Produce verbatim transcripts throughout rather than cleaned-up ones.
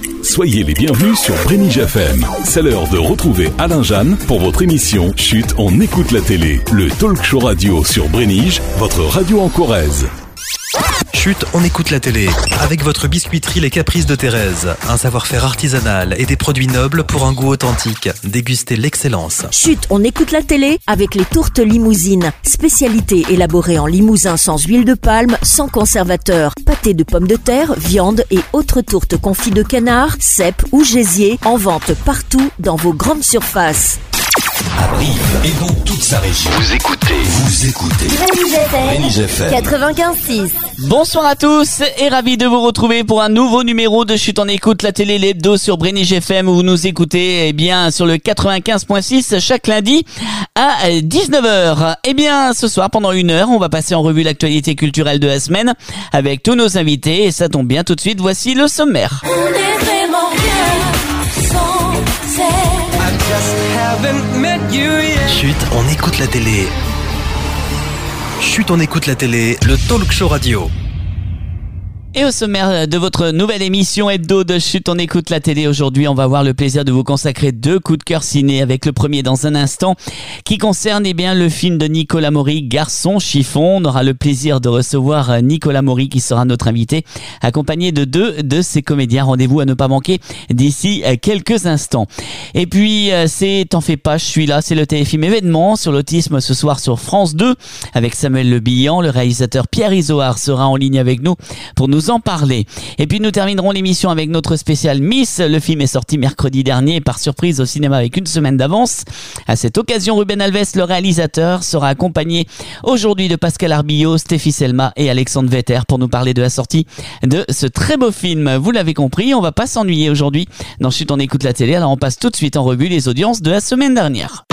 Soyez les bienvenus sur Brénige F M. C'est l'heure de retrouver Alain Jeanne pour votre émission Chut, on écoute la télé. Le talk show radio sur Brénige, votre radio en Corrèze. Chut, on écoute la télé. Avec votre biscuiterie Les Caprices de Thérèse. Un savoir-faire artisanal et des produits nobles pour un goût authentique. Dégustez l'excellence. Chut, on écoute la télé avec les tourtes limousines. Spécialité élaborée en limousin sans huile de palme, sans conservateur. Pâté de pommes de terre, viande et autres tourtes confites de canard, cèpes ou gésier. En vente partout dans vos grandes surfaces. À Brive et dans toute sa région. Vous écoutez, vous écoutez Brénige F M quatre-vingt-quinze six. Bonsoir à tous et ravi de vous retrouver pour un nouveau numéro de Chut, on écoute la télé, l'hebdo sur Brénige F M où vous nous écoutez eh bien sur le quatre-vingt-quinze point six chaque lundi à dix-neuf heures. Eh bien ce soir pendant une heure on va passer en revue l'actualité culturelle de la semaine avec tous nos invités et ça tombe bien tout de suite, voici le sommaire. On est vraiment bien sans cesse. Chut, on écoute la télé. Chut, on écoute la télé, le talk show radio. Et au sommaire de votre nouvelle émission hebdo de Chut, on écoute la télé. Aujourd'hui, on va avoir le plaisir de vous consacrer deux coups de cœur ciné avec le premier dans un instant qui concerne eh bien le film de Nicolas Maury, Garçon chiffon. On aura le plaisir de recevoir Nicolas Maury qui sera notre invité accompagné de deux de ses comédiens. Rendez-vous à ne pas manquer d'ici quelques instants. Et puis, c'est T'en fais pas, je suis là. C'est le téléfilm événement sur l'autisme ce soir sur France deux avec Samuel Le Bihan. Le réalisateur Pierre Izoard sera en ligne avec nous pour nous en parler. Et puis nous terminerons l'émission avec notre spécial Miss. Le film est sorti mercredi dernier par surprise au cinéma avec une semaine d'avance. À cette occasion, Ruben Alves, le réalisateur, sera accompagné aujourd'hui de Pascal Arbillot, Stéphie Selma et Alexandre Vetter pour nous parler de la sortie de ce très beau film. Vous l'avez compris, on va pas s'ennuyer aujourd'hui dans Chut, on écoute la télé. Alors on passe tout de suite en revue les audiences de la semaine dernière.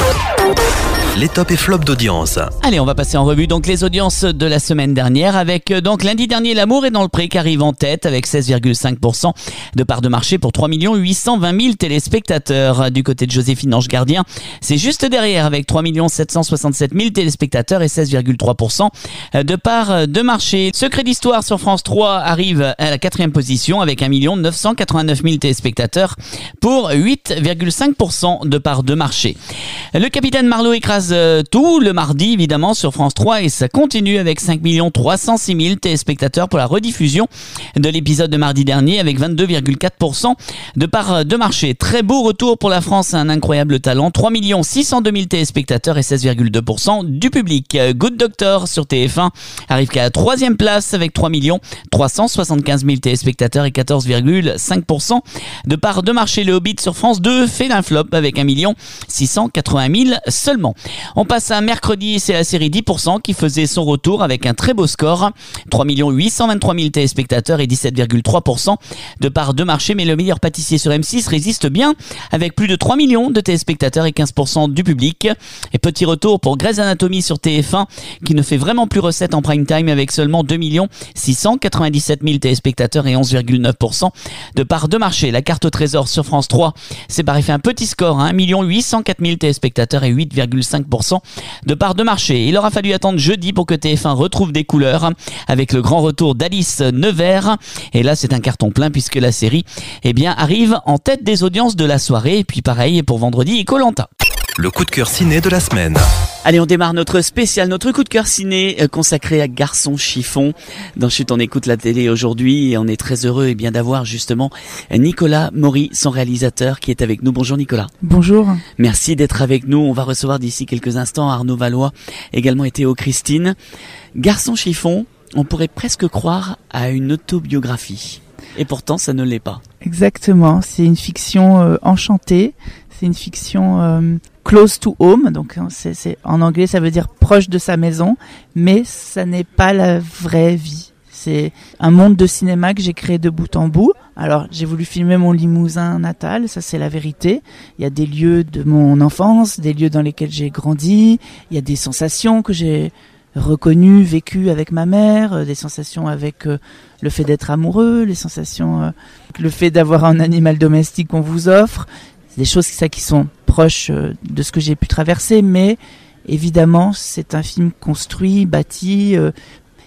Les tops et flops d'audience. Allez, on va passer en revue donc les audiences de la semaine dernière avec donc lundi dernier L'amour est dans le pré qui arrive en tête avec seize virgule cinq pour cent de part de marché pour trois millions huit cent vingt mille téléspectateurs. Du côté de Joséphine Ange Gardien, c'est juste derrière avec trois millions sept cent soixante-sept mille téléspectateurs et seize virgule trois pour cent de part de marché. Secret d'histoire sur France trois arrive à la quatrième position avec un million neuf cent quatre-vingt-neuf mille téléspectateurs pour huit virgule cinq pour cent de part de marché. Le Capitaine Marlowe écrase tout le mardi évidemment sur France trois et ça continue avec cinq millions trois cent six mille téléspectateurs pour la rediffusion de l'épisode de mardi dernier avec vingt-deux virgule quatre pour cent de part de marché. Très beau retour pour la France, un incroyable talent, trois millions six cent deux mille téléspectateurs et seize virgule deux pour cent du public. Good Doctor sur T F un arrive qu'à la troisième place avec trois millions trois cent soixante-quinze mille téléspectateurs et quatorze virgule cinq pour cent de part de marché. Le Hobbit sur France deux fait un flop avec un million six cent quatre-vingt mille seulement. On passe à mercredi, c'est la série dix pour cent qui faisait son retour avec un très beau score, trois millions huit cent vingt-trois mille téléspectateurs et dix-sept virgule trois pour cent de part de marché. Mais le meilleur pâtissier sur M six résiste bien avec plus de trois millions de téléspectateurs et quinze pour cent du public. Et petit retour pour Grey's Anatomy sur T F un qui ne fait vraiment plus recette en prime time avec seulement deux millions six cent quatre-vingt-dix-sept mille téléspectateurs et onze virgule neuf pour cent de part de marché. La carte au trésor sur France trois, c'est pareil, fait un petit score, hein, un million huit cent quatre mille téléspectateurs et huit virgule cinq pour cent de part de marché. Il aura fallu attendre jeudi pour que T F un retrouve des couleurs avec le grand retour d'Alice Nevers. Et là, c'est un carton plein puisque la série eh bien, arrive en tête des audiences de la soirée. Et puis pareil pour vendredi, Koh-Lanta. Le coup de cœur ciné de la semaine. Allez, on démarre notre spécial, notre coup de cœur ciné euh, consacré à Garçon chiffon. Dans Chut, on écoute la télé aujourd'hui et on est très heureux eh bien d'avoir justement Nicolas Maury, son réalisateur, qui est avec nous. Bonjour Nicolas. Bonjour. Merci d'être avec nous. On va recevoir d'ici quelques instants Arnaud Valois, également et Théo Christine. Garçon chiffon, on pourrait presque croire à une autobiographie. Et pourtant, ça ne l'est pas. Exactement, c'est une fiction euh, enchantée. C'est une fiction euh, close to home, donc c'est, c'est, en anglais ça veut dire proche de sa maison, mais ça n'est pas la vraie vie. C'est un monde de cinéma que j'ai créé de bout en bout. Alors j'ai voulu filmer mon Limousin natal, ça c'est la vérité. Il y a des lieux de mon enfance, des lieux dans lesquels j'ai grandi, il y a des sensations que j'ai reconnues, vécues avec ma mère, des sensations avec euh, le fait d'être amoureux, les sensations, euh, le fait d'avoir un animal domestique qu'on vous offre. Des choses ça, qui sont proches de ce que j'ai pu traverser, mais évidemment, c'est un film construit, bâti, euh,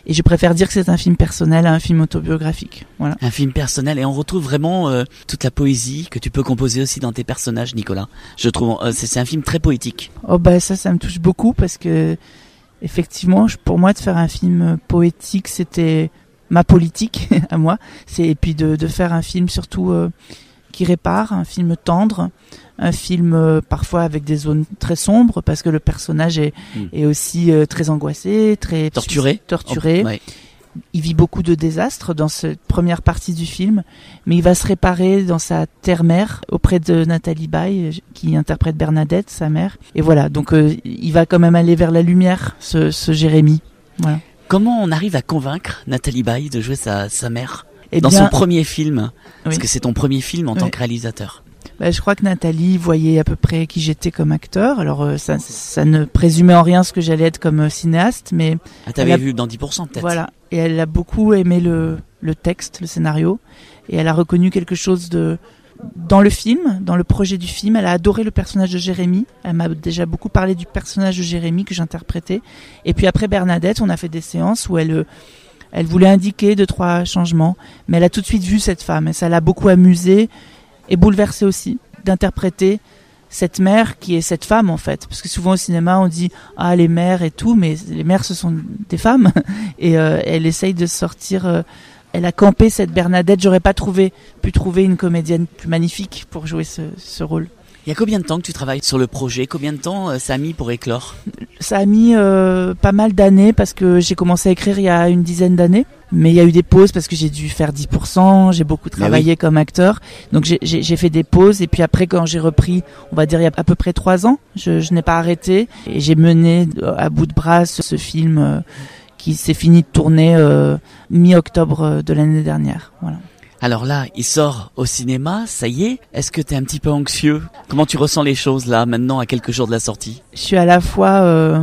et je préfère dire que c'est un film personnel à un film autobiographique. Voilà. Un film personnel, et on retrouve vraiment euh, toute la poésie que tu peux composer aussi dans tes personnages, Nicolas. Je trouve euh, c'est, c'est un film très poétique. Oh bah ça, ça me touche beaucoup parce que effectivement, je, pour moi, de faire un film poétique, c'était ma politique à moi. C'est et puis de, de faire un film surtout euh, qui répare, un film tendre, un film euh, parfois avec des zones très sombres parce que le personnage est, mmh. est aussi euh, très angoissé, très torturé. torturé. Oh, ouais. Il vit beaucoup de désastres dans cette première partie du film, mais il va se réparer dans sa terre-mère auprès de Nathalie Baye, qui interprète Bernadette, sa mère. Et voilà, donc euh, il va quand même aller vers la lumière, ce, ce Jérémy. Voilà. Comment on arrive à convaincre Nathalie Baye de jouer sa, sa mère eh dans bien, son premier film, parce oui. que c'est ton premier film en oui. tant que réalisateur? Bah, je crois que Nathalie voyait à peu près qui j'étais comme acteur. Alors euh, ça, ça ne présumait en rien ce que j'allais être comme euh, cinéaste, mais ah, t'avais a... vu dans dix pour cent peut-être. Voilà, et elle a beaucoup aimé le le texte, le scénario, et elle a reconnu quelque chose de dans le film, dans le projet du film. Elle a adoré le personnage de Jérémy. Elle m'a déjà beaucoup parlé du personnage de Jérémy que j'interprétais. Et puis après Bernadette, on a fait des séances où elle elle voulait indiquer deux trois changements, mais elle a tout de suite vu cette femme et ça l'a beaucoup amusée. Et bouleversé aussi d'interpréter cette mère qui est cette femme en fait, parce que souvent au cinéma on dit ah les mères et tout, mais les mères ce sont des femmes et euh, elle essaye de sortir. Euh, elle a campé cette Bernadette. J'aurais pas trouvé pu trouver une comédienne plus magnifique pour jouer ce, ce rôle. Il y a combien de temps que tu travailles sur le projet? Combien de temps euh, ça a mis pour éclore? Ça a mis euh, pas mal d'années parce que j'ai commencé à écrire il y a une dizaine d'années. Mais il y a eu des pauses parce que j'ai dû faire dix pour cent, j'ai beaucoup travaillé oui. comme acteur. Donc j'ai, j'ai, j'ai fait des pauses et puis après quand j'ai repris, on va dire il y a à peu près trois ans, je, je n'ai pas arrêté. Et j'ai mené à bout de bras ce, ce film euh, qui s'est fini de tourner euh, mi-octobre de l'année dernière. Voilà. Alors là, il sort au cinéma, ça y est. Est-ce que t'es un petit peu anxieux? Comment tu ressens les choses là, maintenant, à quelques jours de la sortie? Je suis à la fois euh,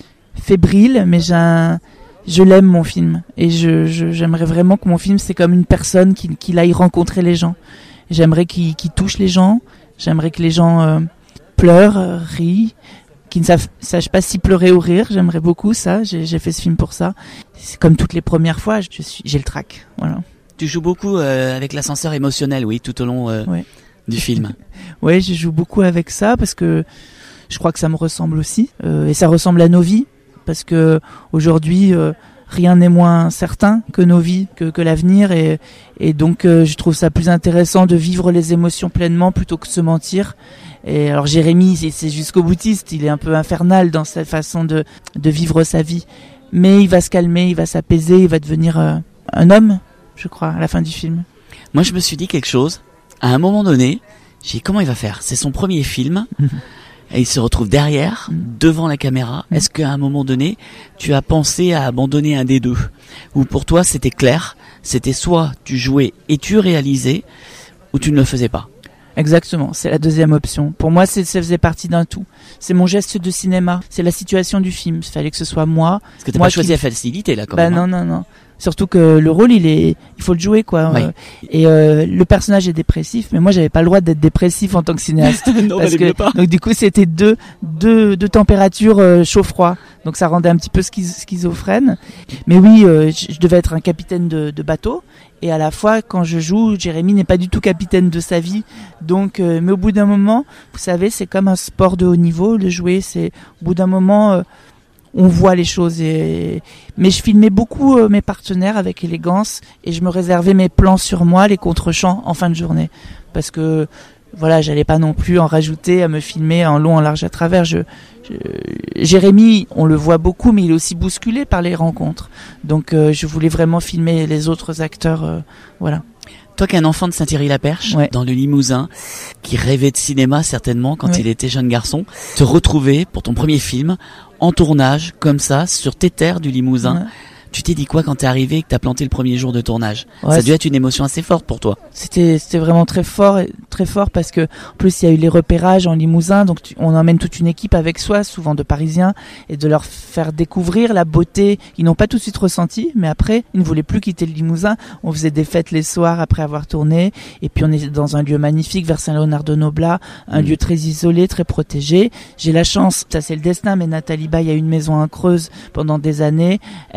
fébrile, mais j'ai un... je l'aime mon film. Et je, je, j'aimerais vraiment que mon film, c'est comme une personne qui, qui aille rencontrer les gens. J'aimerais qu'il, qu'il touche les gens. J'aimerais que les gens euh, pleurent, euh, rient, qui ne savent, sachent pas si pleurer ou rire. J'aimerais beaucoup ça. J'ai, j'ai fait ce film pour ça. C'est comme toutes les premières fois, je suis, j'ai le trac. Voilà. Tu joues beaucoup euh, avec l'ascenseur émotionnel, oui, tout au long euh, ouais. du film. Oui, je joue beaucoup avec ça parce que je crois que ça me ressemble aussi. Euh, et ça ressemble à nos vies parce que aujourd'hui, euh, rien n'est moins certain que nos vies, que, que l'avenir. Et, et donc, euh, je trouve ça plus intéressant de vivre les émotions pleinement plutôt que de se mentir. Et alors, Jérémy, c'est, c'est jusqu'au boutiste. Il est un peu infernal dans sa façon de, de vivre sa vie. Mais il va se calmer, il va s'apaiser, il va devenir euh, un homme, je crois, à la fin du film. Moi, je me suis dit quelque chose. À un moment donné, j'ai dit, comment il va faire? C'est son premier film. Et il se retrouve derrière, devant la caméra. Est-ce qu'à un moment donné, tu as pensé à abandonner un des deux? Ou pour toi, c'était clair, c'était soit tu jouais et tu réalisais, ou tu ne le faisais pas? Exactement, c'est la deuxième option. Pour moi, c'est, ça faisait partie d'un tout. C'est mon geste de cinéma, c'est la situation du film. Il fallait que ce soit moi. Parce que t'as moi pas choisi qui... la facilité là, quand bah, même. Non, non, non. Surtout que le rôle, il est, il faut le jouer, quoi. Oui. Euh, et euh, le personnage est dépressif, mais moi, j'avais pas le droit d'être dépressif en tant que cinéaste. non, parce que, pas. Donc du coup, c'était deux, deux, deux températures euh, chaud-froid. Donc ça rendait un petit peu schiz- schizophrène. Mais oui, euh, je, je devais être un capitaine de, de bateau. Et à la fois, quand je joue, Jérémy n'est pas du tout capitaine de sa vie. Donc, euh, mais au bout d'un moment, vous savez, c'est comme un sport de haut niveau. Le jouer, c'est au bout d'un moment. Euh, on voit les choses et mais je filmais beaucoup euh, mes partenaires avec élégance et je me réservais mes plans sur moi, les contre-champs en fin de journée parce que voilà, j'allais pas non plus en rajouter à me filmer en long, en large, à travers. Je, je Jérémy, on le voit beaucoup, mais il est aussi bousculé par les rencontres. Donc euh, je voulais vraiment filmer les autres acteurs, euh, voilà. Toi qui es un enfant de Saint-Thierry-la-Perche, ouais. dans le Limousin, qui rêvait de cinéma certainement quand ouais. il était jeune garçon, te retrouver pour ton premier film en tournage, comme ça, sur tes terres du Limousin. Ouais. Tu t'es dit quoi quand t'es arrivé et que t'as planté le premier jour de tournage? Ouais, Ça a dû être une émotion assez forte pour toi. C'était, c'était vraiment très fort, très fort parce que en plus il y a eu les repérages en Limousin, donc tu, on emmène toute une équipe avec soi, souvent de Parisiens, et de leur faire découvrir la beauté. Ils n'ont pas tout de suite ressenti, mais après ils ne voulaient plus quitter le Limousin. On faisait des fêtes les soirs après avoir tourné, et puis on est dans un lieu magnifique vers Saint-Léonard-de-Noblat, un mmh. lieu très isolé, très protégé. J'ai la chance, ça c'est le destin, mais Nathalie Baye a une maison en Creuse pendant des années. Elle aimait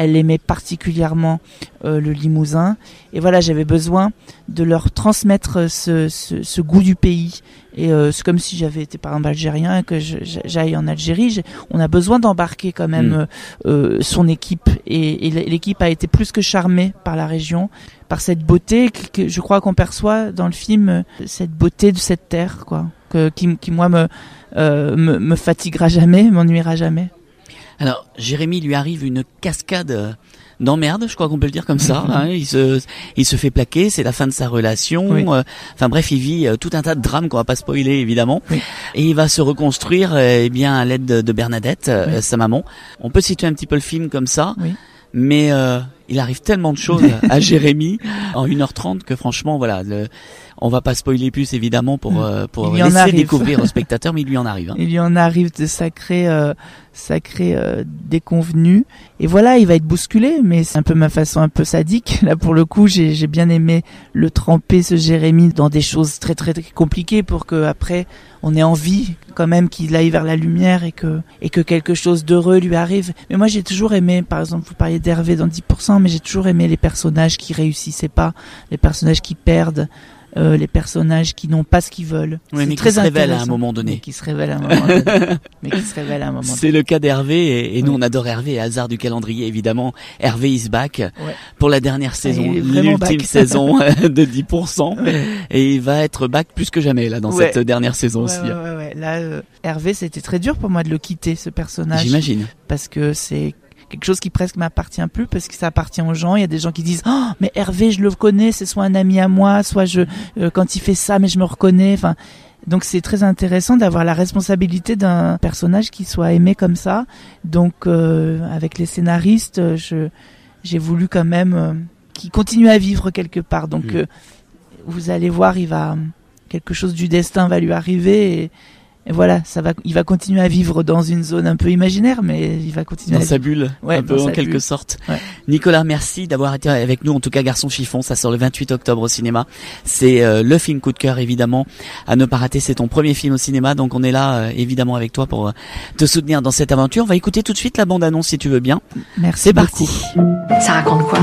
particulièrement euh, le Limousin. Et voilà, j'avais besoin de leur transmettre ce, ce, ce goût du pays. Et euh, c'est comme si j'avais été par exemple algérien et que je, j'aille en Algérie. J'ai, on a besoin d'embarquer quand même mmh. euh, son équipe. Et, et l'équipe a été plus que charmée par la région, par cette beauté que, que je crois qu'on perçoit dans le film, cette beauté de cette terre, quoi, que, qui, qui moi me, euh, me, me fatiguera jamais, m'ennuiera jamais. Alors, Jérémy lui arrive une cascade d'emmerde, je crois qu'on peut le dire comme ça. Hein. Il se, il se fait plaquer, c'est la fin de sa relation. Oui. Euh, enfin bref, il vit euh, tout un tas de drames qu'on va pas spoiler évidemment. Oui. Et il va se reconstruire, euh, eh bien à l'aide de, de Bernadette, euh, oui. sa maman. On peut situer un petit peu le film comme ça, oui. mais euh, il arrive tellement de choses à Jérémy en une heure trente que franchement, voilà. Le, on va pas spoiler plus évidemment pour euh, pour laisser découvrir aux spectateurs, mais il lui en arrive. Hein. Il lui en arrive de sacrés euh, sacrés euh, déconvenus. Et voilà, il va être bousculé, mais c'est un peu ma façon un peu sadique. Là pour le coup, j'ai j'ai bien aimé le tremper ce Jérémy dans des choses très très, très compliquées pour que après on ait envie quand même qu'il aille vers la lumière et que et que quelque chose d'heureux lui arrive. Mais moi j'ai toujours aimé, par exemple, vous parliez d'Hervé dans dix pour cent, mais j'ai toujours aimé les personnages qui réussissaient pas, les personnages qui perdent. Euh, les personnages qui n'ont pas ce qu'ils veulent. Oui, c'est mais très qui se révèlent à un moment donné. Mais qui se révèlent à un moment donné. mais qui se révèlent à un moment donné. C'est le cas d'Hervé et, et oui. nous on adore Hervé, hasard du calendrier évidemment. Hervé is back ouais. pour la dernière saison, l'ultime saison de dix pour cent. Ouais. Et il va être back plus que jamais là dans ouais. cette dernière saison ouais, aussi. Ouais, ouais, ouais. Là, euh, Hervé, c'était très dur pour moi de le quitter, ce personnage. J'imagine. Parce que c'est quelque chose qui presque m'appartient plus parce que ça appartient aux gens. Il y a des gens qui disent oh mais Hervé je le connais, c'est soit un ami à moi, soit je euh, quand il fait ça mais je me reconnais. Enfin donc c'est très intéressant d'avoir la responsabilité d'un personnage qui soit aimé comme ça. Donc euh, avec les scénaristes, je j'ai voulu quand même euh, qu'il continue à vivre quelque part. Donc mmh. euh, vous allez voir, il va quelque chose du destin va lui arriver. Et, Et voilà, ça va, il va continuer à vivre dans une zone un peu imaginaire, mais il va continuer dans à sa bulle, ouais, un peu en quelque bulle. sorte. Ouais. Nicolas, merci d'avoir été avec nous. En tout cas, Garçon chiffon, ça sort le vingt-huit octobre au cinéma. C'est euh, le film coup de cœur, évidemment, à ne pas rater. C'est ton premier film au cinéma, donc on est là, euh, évidemment, avec toi pour euh, te soutenir dans cette aventure. On va écouter tout de suite la bande-annonce, si tu veux bien. Merci. C'est beaucoup. parti. Ça raconte quoi?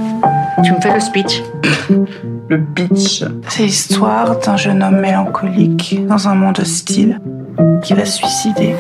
Tu me fais le speech? Le pitch, c'est l'histoire d'un jeune homme mélancolique dans un monde hostile qui va se suicider.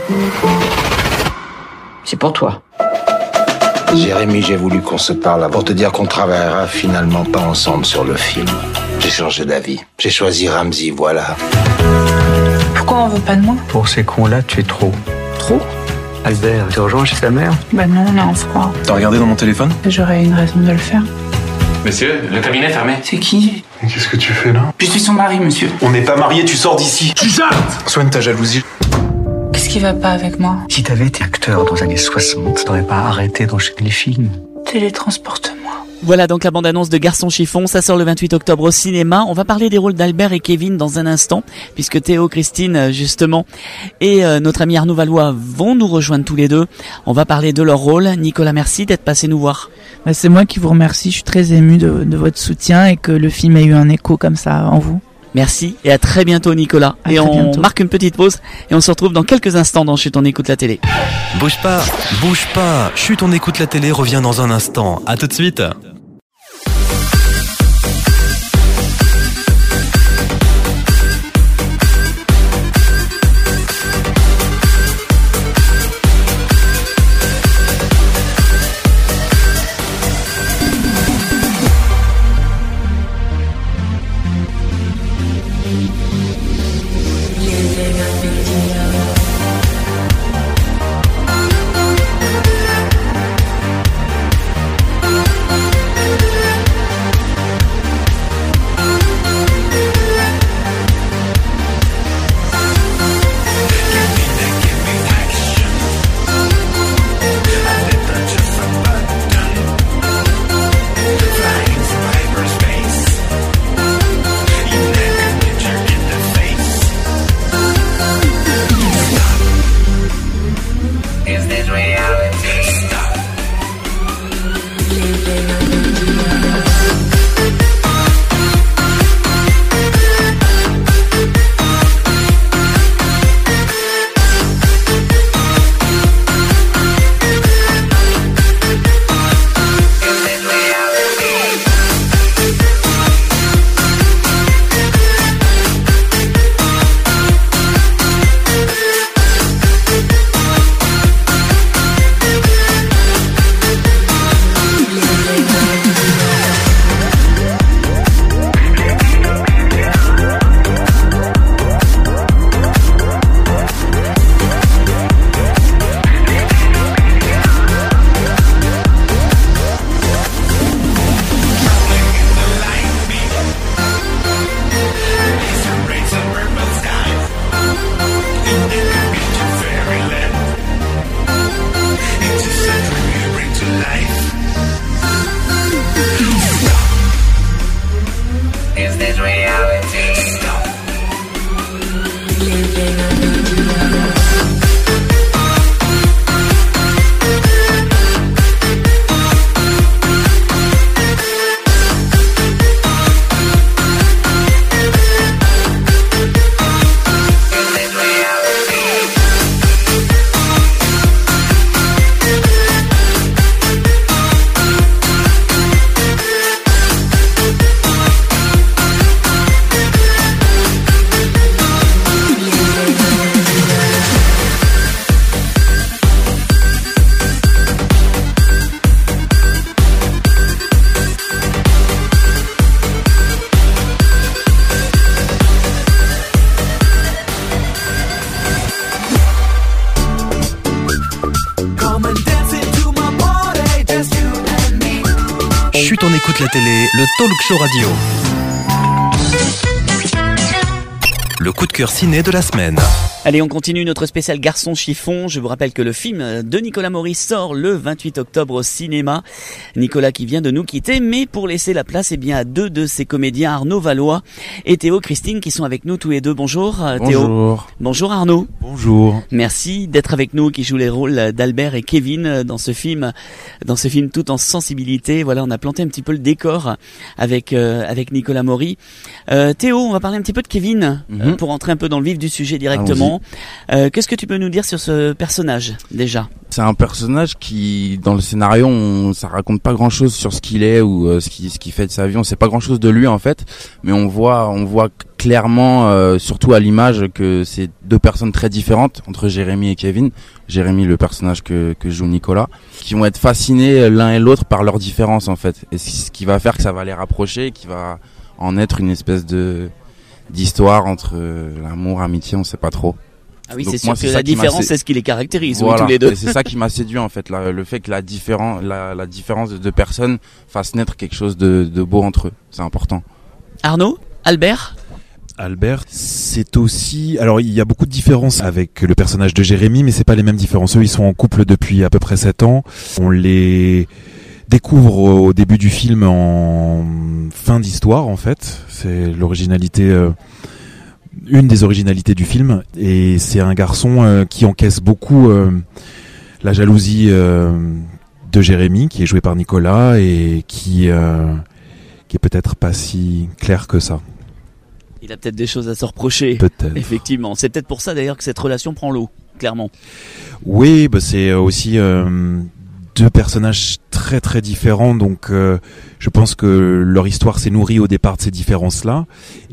C'est pour toi. Jérémy, j'ai voulu qu'on se parle pour te dire qu'on travaillera finalement pas ensemble sur le film. J'ai changé d'avis. J'ai choisi Ramzy, voilà. Pourquoi on veut pas de moi? Pour ces cons-là, tu es trop. Trop? Albert, tu rejoins chez sa mère? Bah non, on est en froid. T'as regardé dans mon téléphone? J'aurais une raison de le faire. Monsieur, le cabinet est fermé. C'est qui? Mais qu'est-ce que tu fais là? Je suis son mari, monsieur. On n'est pas mariés, tu sors d'ici. Tu sortes! Soigne ta jalousie. Qu'est-ce qui va pas avec moi? Si t'avais été acteur dans les années soixante, t'aurais pas arrêté d'enchaîner les films. Télétransporte-moi. Voilà donc la bande-annonce de Garçon chiffon, ça sort le vingt-huit octobre au cinéma. On va parler des rôles d'Albert et Kevin dans un instant, puisque Théo, Christine justement et euh, notre ami Arnaud Valois vont nous rejoindre tous les deux. On va parler de leur rôle. Nicolas, merci d'être passé nous voir. Bah, c'est moi qui vous remercie, je suis très ému de, de votre soutien et que le film ait eu un écho comme ça en vous. Merci et à très bientôt Nicolas. À et on bientôt. marque une petite pause et on se retrouve dans quelques instants dans Chut on écoute la télé. Bouge pas, bouge pas. Chut on écoute la télé revient dans un instant. À tout de suite. écoute la télé, le Talk Show Radio. Le coup de cœur ciné de la semaine. Allez, on continue notre spécial Garçon chiffon. Je vous rappelle que le film de Nicolas Maury sort le vingt-huit octobre au cinéma. Nicolas qui vient de nous quitter, mais pour laisser la place eh bien, à deux de ses comédiens, Arnaud Valois et Théo Christine, qui sont avec nous tous les deux. Bonjour Théo. Bonjour. Bonjour Arnaud. Bonjour. Merci d'être avec nous, qui joue les rôles d'Albert et Kevin dans ce film, dans ce film tout en sensibilité. Voilà, on a planté un petit peu le décor avec euh, avec Nicolas Maury. Euh, Théo, on va parler un petit peu de Kevin mm-hmm. euh, pour entrer un peu dans le vif du sujet directement. Euh, qu'est-ce que tu peux nous dire sur ce personnage déjà ? C'est un personnage qui, dans le scénario, on, ça raconte pas grand-chose sur ce qu'il est ou euh, ce qu'il ce qu'il fait de sa vie. On sait pas grand-chose de lui en fait, mais on voit on voit clairement, euh, surtout à l'image, que c'est deux personnes très différentes entre Jérémy et Kevin. Jérémy, le personnage que que joue Nicolas, qui vont être fascinés l'un et l'autre par leurs différences en fait, et ce qui va faire que ça va les rapprocher, qui va en être une espèce de d'histoire entre euh, l'amour, amitié, on sait pas trop. Ah oui, donc c'est sûr moi, que la différence, sé... c'est ce qui les caractérise, voilà, oui, tous les deux. Et c'est ça qui m'a séduit en fait, la, le fait que la, différen, la, la différence de deux personnes fasse naître quelque chose de, de beau entre eux, c'est important. Arnaud, Albert ? Albert, c'est aussi... Alors, il y a beaucoup de différences avec le personnage de Jérémy, mais c'est pas les mêmes différences. Eux, ils sont en couple depuis à peu près sept ans. On les découvre au début du film en fin d'histoire, en fait. C'est l'originalité... Euh... une des originalités du film, et c'est un garçon euh, qui encaisse beaucoup euh, la jalousie euh, de Jérémy, qui est joué par Nicolas, et qui euh, qui est peut-être pas si clair que ça. Il a peut-être des choses à se reprocher. Peut-être. Effectivement, c'est peut-être pour ça d'ailleurs que cette relation prend l'eau, clairement. Oui, bah c'est aussi euh, deux personnages très très différents, donc euh, je pense que leur histoire s'est nourrie au départ de ces différences-là,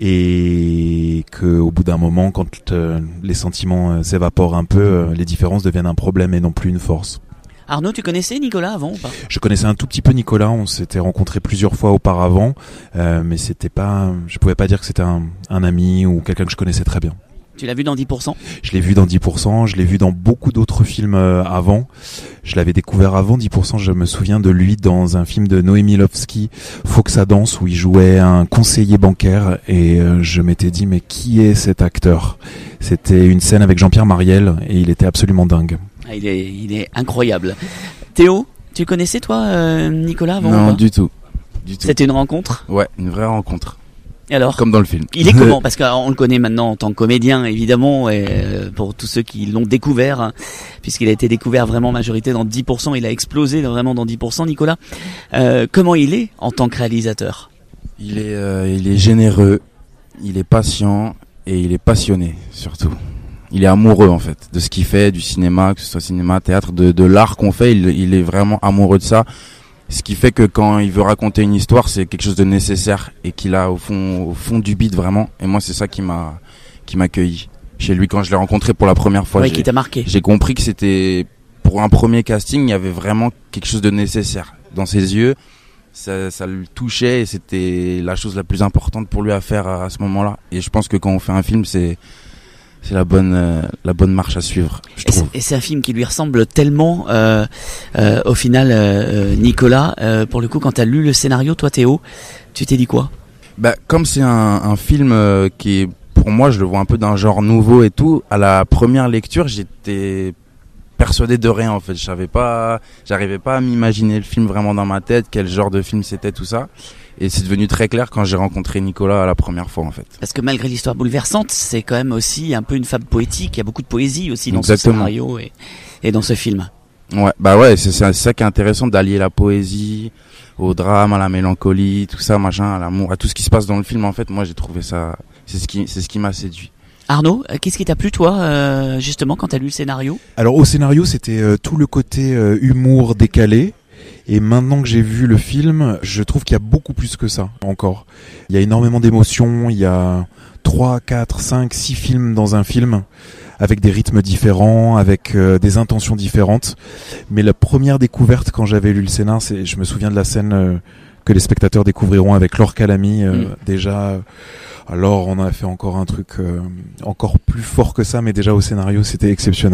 et qu'au bout d'un moment, quand euh, les sentiments euh, s'évaporent un peu, euh, les différences deviennent un problème et non plus une force. Arnaud, tu connaissais Nicolas avant ou pas ? Je connaissais un tout petit peu Nicolas, on s'était rencontrés plusieurs fois auparavant, euh, mais c'était pas, je pouvais pas dire que c'était un, un ami ou quelqu'un que je connaissais très bien. Tu l'as vu dans dix pour cent ? Je l'ai vu dans dix pour cent, je l'ai vu dans beaucoup d'autres films euh, avant. Je l'avais découvert avant dix pour cent, je me souviens de lui dans un film de Noémie Lovski, Faut que ça danse, où il jouait un conseiller bancaire, et euh, je m'étais dit mais qui est cet acteur ? C'était une scène avec Jean-Pierre Mariel et il était absolument dingue. Ah, il est, il est incroyable. Théo, tu connaissais toi euh, Nicolas avant ? Non, du tout. du tout. C'était une rencontre ? Ouais, une vraie rencontre. Et alors, comme dans le film. Il est comment ? Parce qu'on le connaît maintenant en tant que comédien, évidemment, et euh, pour tous ceux qui l'ont découvert, hein, puisqu'il a été découvert vraiment en majorité dans dix pour cent, il a explosé vraiment dans dix pour cent, Nicolas. Euh, comment il est en tant que réalisateur ? Il est, euh, il est généreux, il est patient et il est passionné, surtout. Il est amoureux, en fait, de ce qu'il fait, du cinéma, que ce soit cinéma, théâtre, de, de l'art qu'on fait, il, il est vraiment amoureux de ça. Ce qui fait que quand il veut raconter une histoire, c'est quelque chose de nécessaire et qu'il a au fond, au fond du beat vraiment. Et moi, c'est ça qui m'a, qui m'a accueilli chez lui quand je l'ai rencontré pour la première fois. Oui, j'ai, qui t'a marqué. J'ai compris que c'était, pour un premier casting, il y avait vraiment quelque chose de nécessaire dans ses yeux. Ça, ça le touchait et c'était la chose la plus importante pour lui à faire à, à ce moment-là. Et je pense que quand on fait un film, c'est, c'est la bonne euh, la bonne marche à suivre, je trouve. Et c'est un film qui lui ressemble tellement euh, euh, au final euh, Nicolas, euh, pour le coup quand tu as lu le scénario toi Théo, tu t'es dit quoi ? Bah comme c'est un un film euh, qui est, pour moi, je le vois un peu d'un genre nouveau et tout, à la première lecture, j'étais persuadé de rien en fait, je savais pas, j'arrivais pas à m'imaginer le film vraiment dans ma tête, quel genre de film c'était, tout ça. Et c'est devenu très clair quand j'ai rencontré Nicolas la première fois en fait. Parce que malgré l'histoire bouleversante, c'est quand même aussi un peu une fable poétique. Il y a beaucoup de poésie aussi dans Exactement. ce scénario et, et dans ce film. Ouais, bah ouais, c'est, c'est ça qui est intéressant, d'allier la poésie au drame, à la mélancolie, tout ça, machin, à l'amour, à tout ce qui se passe dans le film. En fait, moi j'ai trouvé ça, c'est ce qui, c'est ce qui m'a séduit. Arnaud, qu'est-ce qui t'a plu toi, euh, justement, quand t'as lu le scénario ? Alors au scénario, c'était euh, tout le côté euh, humour décalé. Et maintenant que j'ai vu le film, je trouve qu'il y a beaucoup plus que ça encore. Il y a énormément d'émotions, il y a trois, quatre, cinq, six films dans un film, avec des rythmes différents, avec euh, des intentions différentes. Mais la première découverte quand j'avais lu le scénar, c'est, je me souviens de la scène euh, que les spectateurs découvriront avec Laure Calamy. Euh, mmh. Déjà, alors on a fait encore un truc euh, encore plus fort que ça, mais déjà au scénario, c'était exceptionnel.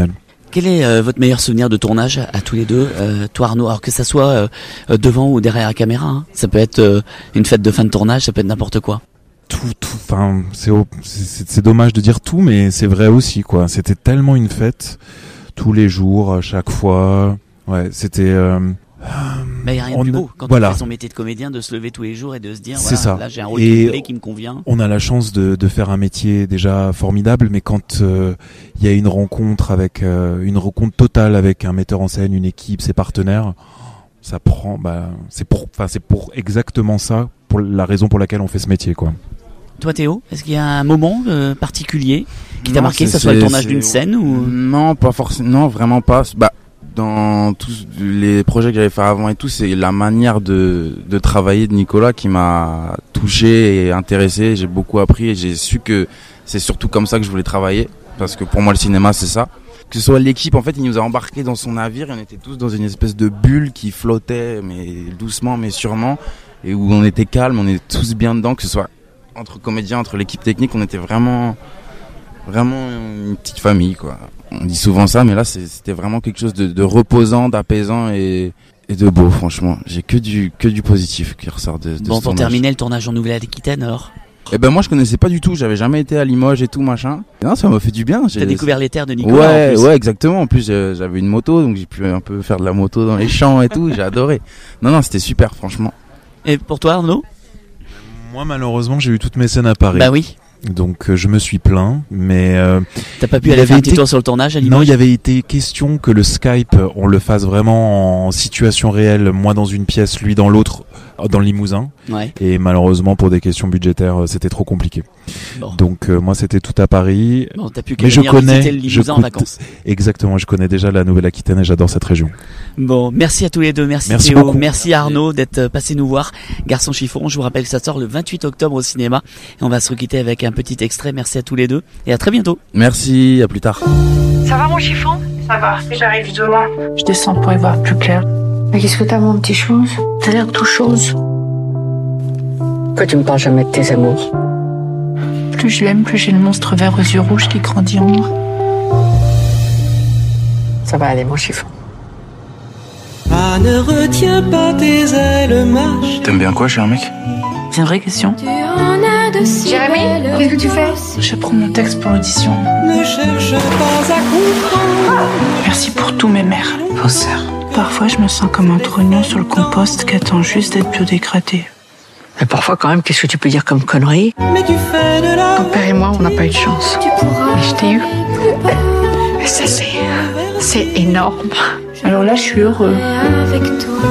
Quel est euh, votre meilleur souvenir de tournage à tous les deux, euh, toi Arnaud, alors que ça soit euh, devant ou derrière la caméra, hein. Ça peut être euh, une fête de fin de tournage, ça peut être n'importe quoi. Tout, tout, enfin, c'est, c'est, c'est dommage de dire tout, mais c'est vrai aussi, quoi. C'était tellement une fête, tous les jours, à chaque fois. Ouais, c'était... Euh, bah, y a rien on, de plus beau quand voilà. on fait son métier de comédien, de se lever tous les jours et de se dire, c'est voilà, ça. Là j'ai un rôle et qui me plaît, qui me convient. On a la chance de, de faire un métier déjà formidable, mais quand il euh, y a une rencontre avec euh, une rencontre totale avec un metteur en scène, une équipe, ses partenaires, ça prend, bah, c'est pour, enfin, c'est pour exactement ça, pour la raison pour laquelle on fait ce métier, quoi. Toi Théo, est-ce qu'il y a un moment euh, particulier qui non, t'a marqué, que ce soit le tournage d'une scène ou non, pas forcément, non, vraiment pas. Bah, dans tous les projets que j'avais fait avant et tout, c'est la manière de de travailler de Nicolas qui m'a touché et intéressé. J'ai beaucoup appris et j'ai su que c'est surtout comme ça que je voulais travailler, parce que pour moi le cinéma c'est ça. Que ce soit l'équipe, en fait, il nous a embarqués dans son navire et on était tous dans une espèce de bulle qui flottait, mais doucement, mais sûrement, et où on était calme, on était tous bien dedans, que ce soit entre comédiens, entre l'équipe technique, on était vraiment, vraiment une petite famille, quoi. On dit souvent ça, mais là, c'était vraiment quelque chose de, de reposant, d'apaisant et, et de beau, franchement. J'ai que du, que du positif qui ressort de, de bon, ce pour tournage. terminer, le tournage en Nouvelle-Aquitaine, alors? Eh ben, moi, je connaissais pas du tout, j'avais jamais été à Limoges et tout, machin. Et non, ça m'a fait du bien. T'as découvert les terres de Nicolas, ouais, en plus. Ouais, exactement. En plus, j'avais une moto, donc j'ai pu un peu faire de la moto dans les champs et tout, j'ai adoré. Non, non, c'était super, franchement. Et pour toi, Arnaud? Moi, malheureusement, j'ai eu toutes mes scènes à Paris. Bah oui. Donc, euh, je me suis plaint, mais... Euh, T'as pas pu aller faire un petit tour sur le tournage à Limoges? Non, il y avait été question que le Skype, on le fasse vraiment en situation réelle, moi dans une pièce, lui dans l'autre, dans le Limousin. Ouais. Et malheureusement, pour des questions budgétaires, c'était trop compliqué. Bon. Donc, euh, moi, c'était tout à Paris. Bon, t'as pu mais je connais, visiter le Limousin en vacances. Exactement, je connais déjà la Nouvelle-Aquitaine et j'adore cette région. Bon, merci à tous les deux, merci, merci Théo, beaucoup. merci Arnaud d'être passé nous voir. Garçon chiffon, je vous rappelle que ça sort le vingt-huit octobre au cinéma et on va se quitter avec un petit extrait. Merci à tous les deux et à très bientôt. Merci, à plus tard. Ça va mon chiffon? Ça va, j'arrive demain. Je descends pour y voir plus clair. Mais qu'est-ce que t'as mon petit chose? T'as l'air tout chose. Pourquoi tu me parles jamais de tes amours? Plus je l'aime, plus j'ai le monstre vert aux yeux rouges qui grandit en moi. Ça va aller mon chiffon. Ah, ne retiens pas tes ailes, marche. T'aimes bien quoi chez un mec? C'est une vraie question. Jérémy, qu'est-ce que tu fais? Je prends mon texte pour l'audition. Ne cherche pas à comprendre. Merci pour tous mes mères, vos sœurs. Parfois, je me sens comme un trognon sur le compost qui attend juste d'être biodégradé. Mais parfois, quand même, qu'est-ce que tu peux dire comme connerie? Mais tu fais de la... Ton père et moi, on n'a pas eu de chance. Tu pourras. Mais je t'ai eu. Et ça, c'est... c'est énorme. Alors là, je suis heureux. Avec toi.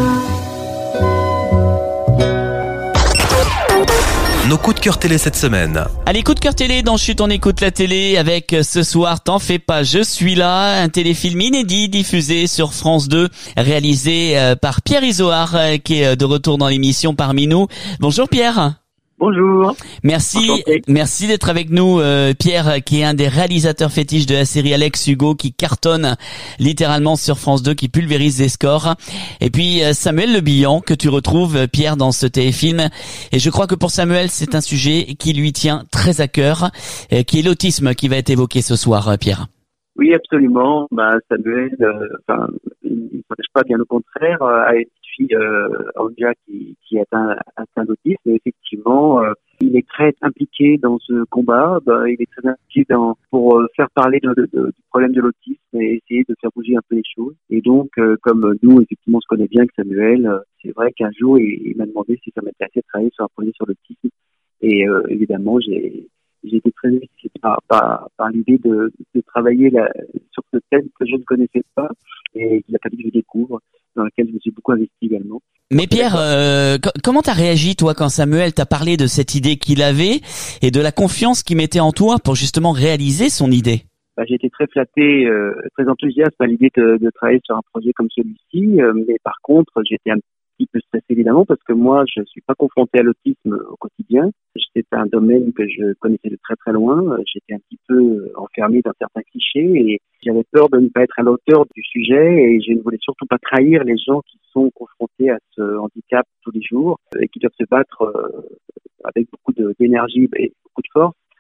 Nos coups de cœur télé cette semaine. Allez, coup de cœur télé dans Chut, on écoute la télé avec ce soir T'en fais pas, je suis là, un téléfilm inédit diffusé sur France deux, réalisé par Pierre Isoard qui est de retour dans l'émission parmi nous. Bonjour Pierre. Bonjour. Merci, Enchanté. merci d'être avec nous, euh, Pierre, qui est un des réalisateurs fétiches de la série Alex Hugo, qui cartonne littéralement sur France deux, qui pulvérise les scores. Et puis euh, Samuel Le Bihan, que tu retrouves, Pierre, dans ce téléfilm. Et je crois que pour Samuel, c'est un sujet qui lui tient très à cœur, euh, qui est l'autisme qui va être évoqué ce soir, euh, Pierre. Oui, absolument. Bah, Samuel, euh, enfin, il ne s'empêche pas, bien au contraire, euh, à être fille euh, Anja qui, qui est atteint, atteint d'autisme. Et effectivement, euh, il est très impliqué dans ce combat. Bah, il est très impliqué dans, pour euh, faire parler de, de, de, du problème de l'autisme et essayer de faire bouger un peu les choses. Et donc, euh, comme nous, effectivement, on se connaît bien avec Samuel, euh, c'est vrai qu'un jour, il, il m'a demandé si ça m'intéressait de travailler sur un projet sur l'autisme. Et euh, évidemment, j'ai j'ai été très excité par, par, par l'idée de, de travailler la, sur ce thème que je ne connaissais pas et qu'il a fallu que je découvre, dans lequel je me suis beaucoup investi également. Mais Pierre, euh, co- comment t'as réagi toi quand Samuel t'a parlé de cette idée qu'il avait et de la confiance qu'il mettait en toi pour justement réaliser son idée? Bah, j'ai été très flatté, euh, très enthousiaste à l'idée de, de travailler sur un projet comme celui-ci, euh, mais par contre, j'étais un petit peu stressé évidemment parce que moi, je suis pas confronté à l'autisme au quotidien. C'est un domaine que je connaissais de très très loin. J'étais un petit peu enfermé dans certains clichés et j'avais peur de ne pas être à la hauteur du sujet et je ne voulais surtout pas trahir les gens qui sont confrontés à ce handicap tous les jours et qui doivent se battre avec beaucoup de, d'énergie et beaucoup de force.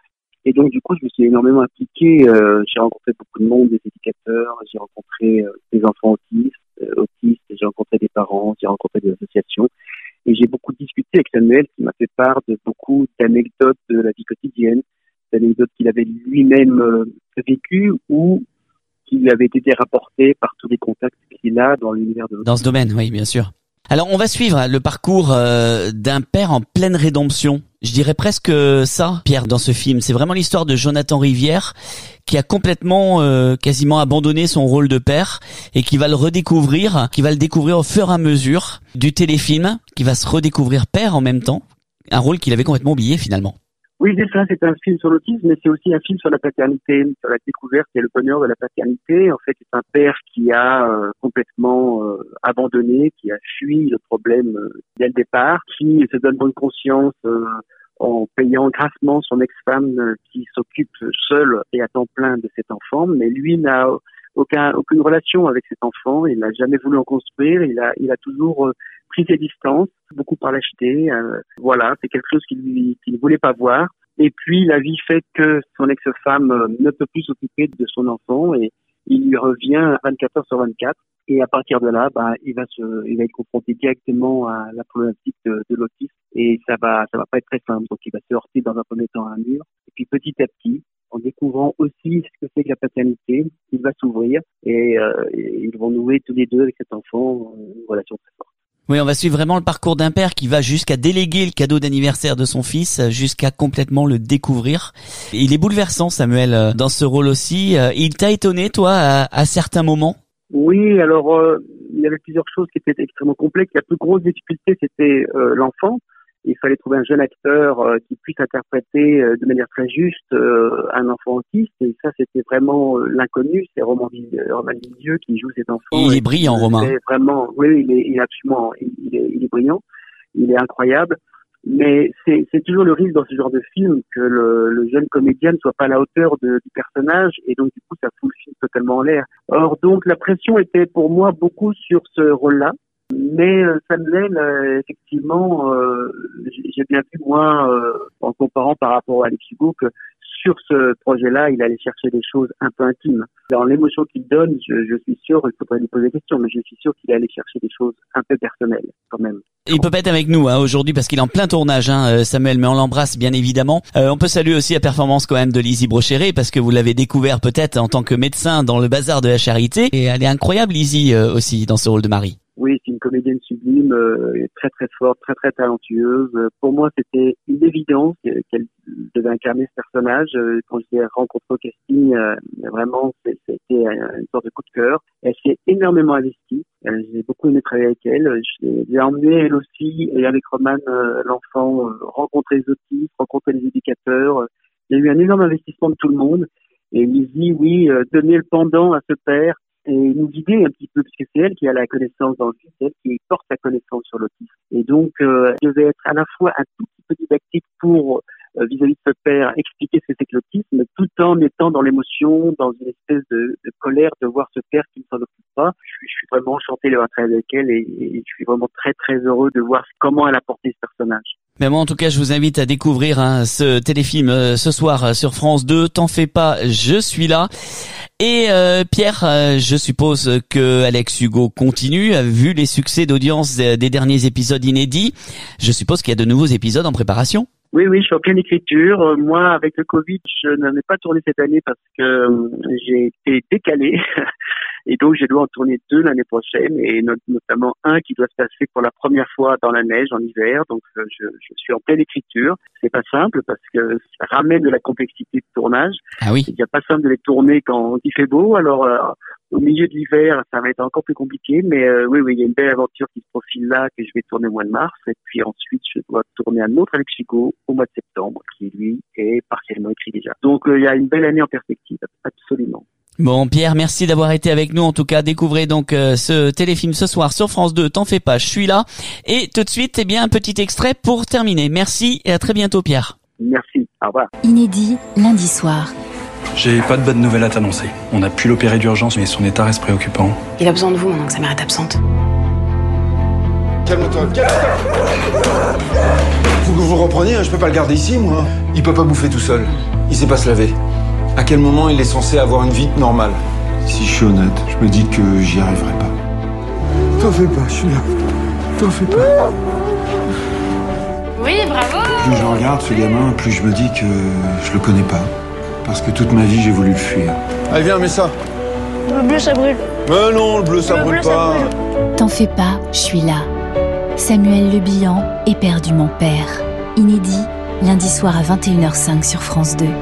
Et donc, du coup, je me suis énormément impliqué. Euh, j'ai rencontré beaucoup de monde, des éducateurs, j'ai rencontré euh, des enfants autistes, euh, autistes, j'ai rencontré des parents, j'ai rencontré des associations. Et j'ai beaucoup discuté avec Samuel, qui m'a fait part de beaucoup d'anecdotes de la vie quotidienne, d'anecdotes qu'il avait lui-même euh, vécues ou qui lui avaient été rapportées par tous les contacts qu'il a dans l'univers de l'autisme. Dans ce domaine, oui, bien sûr. Alors, on va suivre le parcours euh, d'un père en pleine rédemption. Je dirais presque ça, Pierre, dans ce film. C'est vraiment l'histoire de Jonathan Rivière qui a complètement, euh, quasiment abandonné son rôle de père et qui va le redécouvrir, qui va le découvrir au fur et à mesure du téléfilm, qui va se redécouvrir père en même temps. Un rôle qu'il avait complètement oublié finalement. Oui, c'est ça, c'est un film sur l'autisme, mais c'est aussi un film sur la paternité, sur la découverte et le bonheur de la paternité. En fait, c'est un père qui a euh, complètement euh, abandonné, qui a fui le problème euh, dès le départ, qui se donne bonne conscience euh, en payant grassement son ex-femme euh, qui s'occupe seule et à temps plein de cet enfant, mais lui n'a aucun, aucune relation avec cet enfant, il n'a jamais voulu en construire, il a, il a toujours euh, pris ses distances, beaucoup par lâcheté, euh, voilà, c'est quelque chose qu'il lui, qu'il ne voulait pas voir. Et puis la vie fait que son ex-femme euh, ne peut plus s'occuper de son enfant et il lui revient vingt-quatre heures sur vingt-quatre. Et à partir de là, bah, il va se, il va être confronté directement à la problématique de, de l'autisme et ça va, ça va pas être très simple. Donc il va se heurter dans un premier temps à un mur. Et puis petit à petit, en découvrant aussi ce que c'est que la paternité, il va s'ouvrir et, euh, et ils vont nouer tous les deux avec cet enfant une relation très forte. Oui, on va suivre vraiment le parcours d'un père qui va jusqu'à déléguer le cadeau d'anniversaire de son fils, jusqu'à complètement le découvrir. Il est bouleversant, Samuel, dans ce rôle aussi. Il t'a étonné, toi, à, à certains moments? Oui, alors euh, il y avait plusieurs choses qui étaient extrêmement complexes. La plus grosse difficulté, c'était euh, l'enfant. Il fallait trouver un jeune acteur euh, qui puisse interpréter euh, de manière très juste euh, un enfant autiste. Et ça, c'était vraiment euh, l'inconnu. C'est Romain Villedieu qui joue cet enfant. Il est brillant, Romain. C'est vraiment, oui, il est, il est absolument, il, il, est, il est brillant. Il est incroyable. Mais c'est, c'est toujours le risque dans ce genre de film que le, le jeune comédien ne soit pas à la hauteur de, du personnage et donc du coup ça fout le film totalement en l'air. Or donc la pression était pour moi beaucoup sur ce rôle-là. Mais euh, Samuel, euh, effectivement, euh, j'ai bien vu moi, euh, en comparant par rapport à Alex Hugo, que sur ce projet-là, il allait chercher des choses un peu intimes. Dans l'émotion qu'il donne, je, je suis sûr, il faudrait lui poser des questions, mais je suis sûr qu'il allait chercher des choses un peu personnelles, quand même. Il peut pas être avec nous hein, aujourd'hui parce qu'il est en plein tournage, hein, Samuel, mais on l'embrasse bien évidemment. Euh, on peut saluer aussi la performance quand même de Lizzie Brocheret parce que vous l'avez découvert peut-être en tant que médecin dans le bazar de la charité. Et elle est incroyable, Lizzie, euh, aussi, dans ce rôle de Marie. Oui, c'est une comédienne sublime, euh, très très forte, très très talentueuse. Pour moi, c'était une évidence qu'elle devait incarner ce personnage. Quand je l'ai rencontrée au casting, euh, vraiment, c'était une sorte de coup de cœur. Elle s'est énormément investie. J'ai beaucoup aimé travailler avec elle. Je l'ai emmenée elle aussi, et avec Roman, euh, l'enfant, euh, rencontrer les autistes, rencontrer les éducateurs. Il y a eu un énorme investissement de tout le monde. Et Lizzie, oui, euh, donner le pendant à ce père et nous guider un petit peu, parce que c'est elle qui a la connaissance dans le film, c'est elle qui porte la connaissance sur l'autisme. Et donc, euh, elle devait être à la fois un tout petit peu didactique pour, euh, vis-à-vis de ce père, expliquer ce que c'est que l'autisme, tout en étant dans l'émotion, dans une espèce de, de colère de voir ce père qui ne s'en occupe pas. Je suis, je suis vraiment enchanté de travailler avec elle et, et je suis vraiment très très heureux de voir comment elle a porté ce personnage. Mais moi, en tout cas, je vous invite à découvrir hein, ce téléfilm euh, ce soir euh, sur France deux. T'en fais pas, je suis là. Et euh, Pierre, euh, je suppose que Alex Hugo continue, vu les succès d'audience des, des derniers épisodes inédits. Je suppose qu'il y a de nouveaux épisodes en préparation. Oui, oui, je suis en pleine écriture. Euh, moi, avec le Covid, je n'en ai pas tourné cette année parce que euh, j'ai été décalé. Et donc, je dois en tourner deux l'année prochaine, et not- notamment un qui doit se passer pour la première fois dans la neige en hiver. Donc, euh, je, je suis en pleine écriture. C'est pas simple parce que ça ramène de la complexité de tournage. Ah oui. Il n'y a pas simple de les tourner quand il fait beau. Alors, euh, au milieu de l'hiver, ça va être encore plus compliqué. Mais euh, oui, oui, il y a une belle aventure qui se profile là que je vais tourner au mois de mars. Et puis ensuite, je dois tourner un autre Alex Hugo au mois de septembre, qui lui est partiellement écrit déjà. Donc, euh, il y a une belle année en perspective, absolument. Bon, Pierre, merci d'avoir été avec nous. En tout cas, découvrez donc euh, ce téléfilm ce soir sur France deux. T'en fais pas, je suis là. Et tout de suite, eh bien, un petit extrait pour terminer. Merci et à très bientôt, Pierre. Merci, au revoir. Inédit, lundi soir. J'ai pas de bonne nouvelle à t'annoncer. On a pu l'opérer d'urgence, mais son état reste préoccupant. Il a besoin de vous maintenant que sa mère est absente. Calme-toi, calme-toi. Faut que vous repreniez, hein, je peux pas le garder ici, moi. Il peut pas bouffer tout seul. Il sait pas se laver. À quel moment il est censé avoir une vie normale? Si je suis honnête, je me dis que j'y arriverai pas. T'en fais pas, je suis là. T'en fais pas. Oui, bravo. Plus je regarde ce gamin, plus je me dis que je le connais pas. Parce que toute ma vie, j'ai voulu le fuir. Allez, viens, mets ça. Le bleu, ça brûle. Mais non, le bleu, ça le brûle bleu, pas. Ça brûle. T'en fais pas, je suis là. Samuel Le Bihan, éperdument père. Inédit, lundi soir à vingt et une heures cinq sur France deux.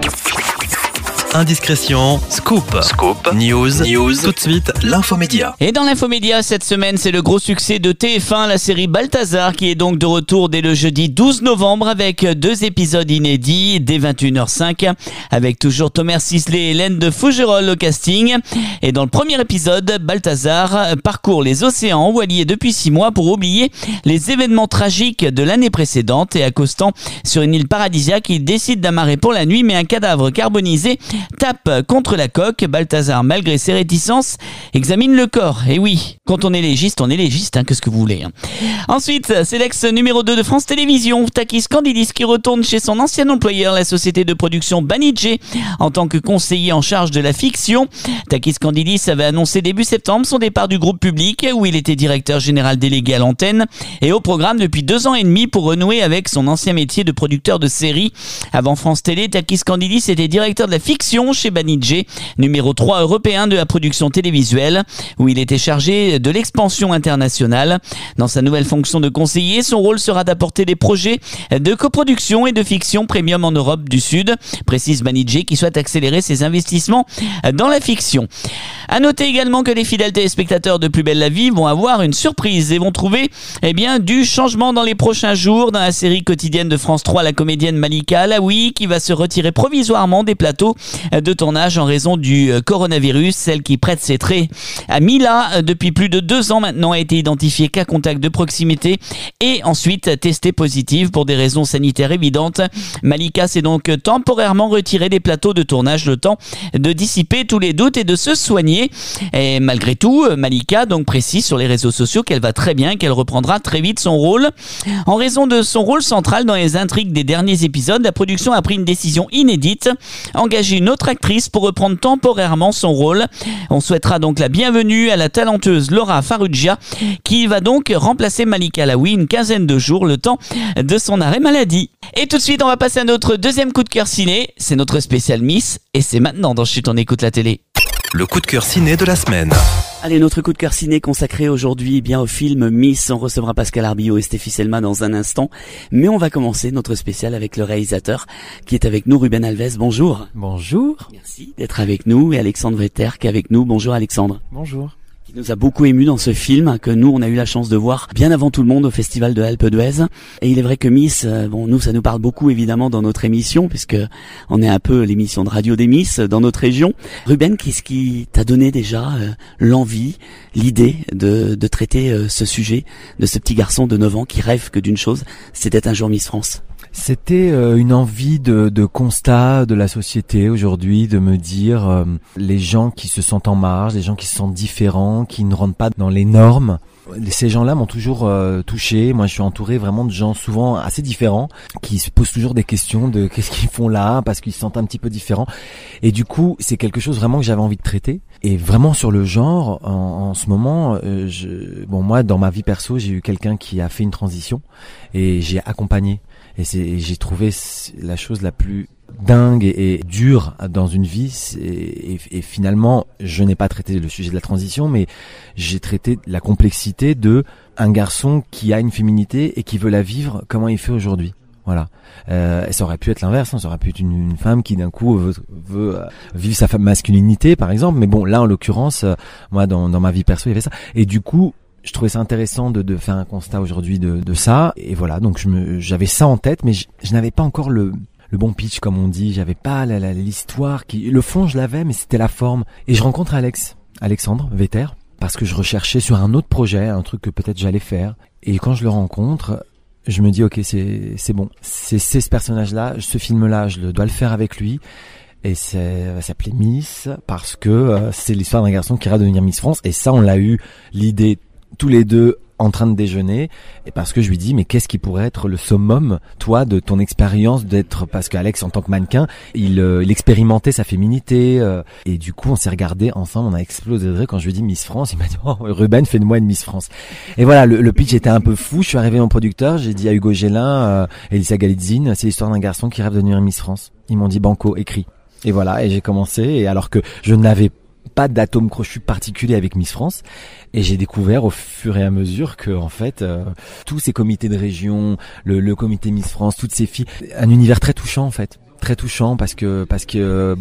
Indiscrétion, scoop, scoop, news, news, tout de suite, l'infomédia. Et dans l'infomédia, cette semaine, c'est le gros succès de T F un, la série Balthazar, qui est donc de retour dès le jeudi douze novembre avec deux épisodes inédits dès vingt et une heures cinq, avec toujours Thomas Sisley et Hélène de Fougerolles au casting. Et dans le premier épisode, Balthazar parcourt les océans envoyés depuis six mois pour oublier les événements tragiques de l'année précédente, et accostant sur une île paradisiaque, il décide d'amarrer pour la nuit, mais un cadavre carbonisé tape contre la coque. Balthazar, malgré ses réticences, examine le corps. Et oui, quand on est légiste, on est légiste, hein, qu'est-ce que vous voulez. Hein. Ensuite, c'est l'ex numéro deux de France Télévisions, Takis Candidis, qui retourne chez son ancien employeur, la société de production Banijé, en tant que conseiller en charge de la fiction. Takis Candidis avait annoncé début septembre son départ du groupe Public, où il était directeur général délégué à l'antenne, et au programme depuis deux ans et demi pour renouer avec son ancien métier de producteur de séries. Avant France Télé, Takis Candidis était directeur de la fiction chez Banijé, numéro trois européen de la production télévisuelle, où il était chargé de l'expansion internationale. Dans sa nouvelle fonction de conseiller, son rôle sera d'apporter des projets de coproduction et de fiction premium en Europe du Sud, précise Banijé, qui souhaite accélérer ses investissements dans la fiction. À noter également que les fidèles téléspectateurs de Plus belle la vie vont avoir une surprise et vont trouver eh bien, du changement dans les prochains jours. Dans la série quotidienne de France trois, la comédienne Malika Alaoui, qui va se retirer provisoirement des plateaux de tournage en raison du coronavirus. Celle qui prête ses traits à Mila depuis plus de deux ans maintenant a été identifiée cas contact de proximité et ensuite testée positive pour des raisons sanitaires évidentes. Malika s'est donc temporairement retirée des plateaux de tournage, le temps de dissiper tous les doutes et de se soigner. Et malgré tout, Malika donc précise sur les réseaux sociaux qu'elle va très bien, qu'elle reprendra très vite son rôle. En raison de son rôle central dans les intrigues des derniers épisodes, la production a pris une décision inédite, engager une autre actrice pour reprendre temporairement son rôle. On souhaitera donc la bienvenue à la talentueuse Laura Farrugia, qui va donc remplacer Malika Alaoui une quinzaine de jours, le temps de son arrêt maladie. Et tout de suite, on va passer à notre deuxième coup de cœur ciné. C'est notre spécial Miss, et c'est maintenant dans Chut, on écoute la télé. Le coup de cœur ciné de la semaine. Allez, notre coup de cœur ciné consacré aujourd'hui eh bien au film Miss. On recevra Pascal Arbillot et Stéphie Selma dans un instant. Mais on va commencer notre spécial avec le réalisateur qui est avec nous, Ruben Alves. Bonjour. Bonjour. Merci d'être avec nous. Et Alexandre Vetter qui est avec nous. Bonjour Alexandre. Bonjour. Qui nous a beaucoup ému dans ce film que nous on a eu la chance de voir bien avant tout le monde au Festival de Alpe d'Huez. Et il est vrai que Miss, bon nous ça nous parle beaucoup évidemment dans notre émission puisque on est un peu l'émission de radio des Miss dans notre région. Ruben, qu'est-ce qui t'a donné déjà euh, l'envie, l'idée de, de traiter euh, ce sujet de ce petit garçon de neuf ans qui rêve que d'une chose, c'était un jour Miss France? C'était euh, une envie de, de constat de la société aujourd'hui, de me dire euh, les gens qui se sentent en marge, les gens qui se sentent différents, qui ne rentrent pas dans les normes. Ces gens-là m'ont toujours euh, touché. Moi, je suis entouré vraiment de gens souvent assez différents qui se posent toujours des questions de qu'est-ce qu'ils font là parce qu'ils se sentent un petit peu différents. Et du coup, c'est quelque chose vraiment que j'avais envie de traiter. Et vraiment sur le genre, en, en ce moment, euh, je, bon moi, dans ma vie perso, j'ai eu quelqu'un qui a fait une transition et j'ai accompagné. Et, c'est, et j'ai trouvé la chose la plus dingue et, et dure dans une vie. Et, et, et finalement, je n'ai pas traité le sujet de la transition, mais j'ai traité la complexité de un garçon qui a une féminité et qui veut la vivre, comment il fait aujourd'hui. Voilà. Euh, ça aurait pu être l'inverse, hein, ça aurait pu être une, une femme qui d'un coup veut, veut euh, vivre sa masculinité, par exemple. Mais bon, là, en l'occurrence, euh, moi, dans, dans ma vie perso, il y avait ça. Et du coup, je trouvais ça intéressant de, de faire un constat aujourd'hui de, de ça. Et voilà, donc je me, j'avais ça en tête, mais je, je n'avais pas encore le, le bon pitch, comme on dit. J'avais pas la, la, l'histoire qui, le fond, je l'avais, mais c'était la forme. Et je rencontre Alex, Alexandre Vetter, parce que je recherchais sur un autre projet, un truc que peut-être j'allais faire. Et quand je le rencontre, je me dis, ok, c'est, c'est bon. C'est, c'est ce personnage-là, ce film-là, je le, dois le faire avec lui. Et c'est, ça s'appelait Miss, parce que euh, c'est l'histoire d'un garçon qui ira devenir Miss France. Et ça, on l'a eu l'idée tous les deux en train de déjeuner, et parce que je lui dis mais qu'est-ce qui pourrait être le summum, toi, de ton expérience d'être, parce qu'Alex en tant que mannequin, il, euh, il expérimentait sa féminité, euh, et du coup on s'est regardé ensemble, on a explosé de rire quand je lui ai dit Miss France, il m'a dit oh Ruben, fais de moi une Miss France. Et voilà, le, le pitch était un peu fou. Je suis arrivé en producteur, j'ai dit à Hugo Gélin, euh, Elisa Galitzine, c'est l'histoire d'un garçon qui rêve de devenir Miss France. Ils m'ont dit banco, écrit. Et voilà, et j'ai commencé, et alors que je n'avais pas d'atome crochu particulier avec Miss France, et j'ai découvert au fur et à mesure que en fait euh, tous ces comités de région, le, le comité Miss France, toutes ces filles, un univers très touchant en fait, très touchant parce que parce que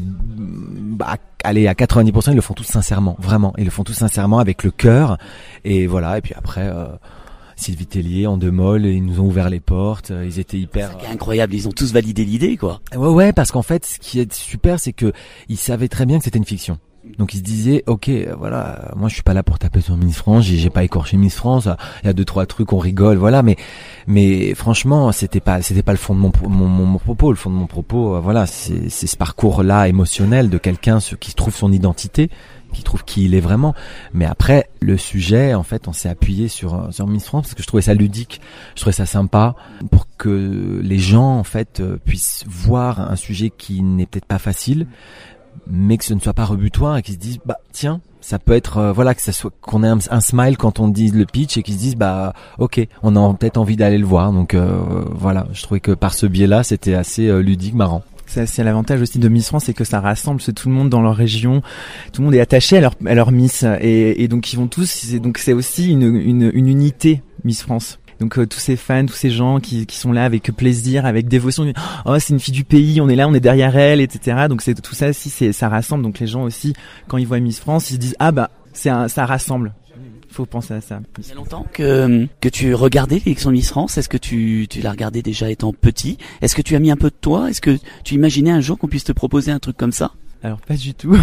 bah, allez à quatre-vingt-dix pour cent ils le font tous sincèrement, vraiment, ils le font tous sincèrement avec le cœur, et voilà, et puis après euh, Sylvie Tellier en deux molles, ils nous ont ouvert les portes, ils étaient hyper... C'est incroyable, ils ont tous validé l'idée quoi. Ouais ouais, parce qu'en fait ce qui est super c'est que ils savaient très bien que c'était une fiction. Donc ils se disaient ok, voilà, moi je suis pas là pour taper sur Miss France, j'ai, j'ai pas écorché Miss France, il y a deux trois trucs on rigole, voilà, mais mais franchement c'était pas c'était pas le fond de mon mon, mon, mon propos, le fond de mon propos, euh, voilà, c'est c'est ce parcours là émotionnel de quelqu'un qui trouve son identité, qui trouve qui il est vraiment. Mais après le sujet, en fait, on s'est appuyé sur sur Miss France parce que je trouvais ça ludique, je trouvais ça sympa pour que les gens en fait puissent voir un sujet qui n'est peut-être pas facile, mais que ce ne soit pas rebutoir et qu'ils se disent bah tiens, ça peut être euh, voilà, que ça soit qu'on ait un, un smile quand on dit le pitch et qu'ils se disent bah ok, on a peut-être envie d'aller le voir. Donc euh, voilà, je trouvais que par ce biais-là, c'était assez euh, ludique, marrant. C'est, c'est l'avantage aussi de Miss France, c'est que ça rassemble c'est tout le monde dans leur région, tout le monde est attaché à leur à leur Miss, et, et donc ils vont tous, c'est, donc c'est aussi une, une une unité Miss France. Donc euh, tous ces fans, tous ces gens qui qui sont là avec plaisir, avec dévotion. Oh, c'est une fille du pays, on est là, on est derrière elle, et cetera. Donc c'est tout ça aussi, c'est ça rassemble. Donc les gens aussi, quand ils voient Miss France, ils se disent ah bah c'est un, ça rassemble. Faut penser à ça. Il y a longtemps que que tu regardais l'élection de Miss France. Est-ce que tu tu l'as regardé déjà étant petit? Est-ce que tu as mis un peu de toi? Est-ce que tu imaginais un jour qu'on puisse te proposer un truc comme ça? Alors pas du tout.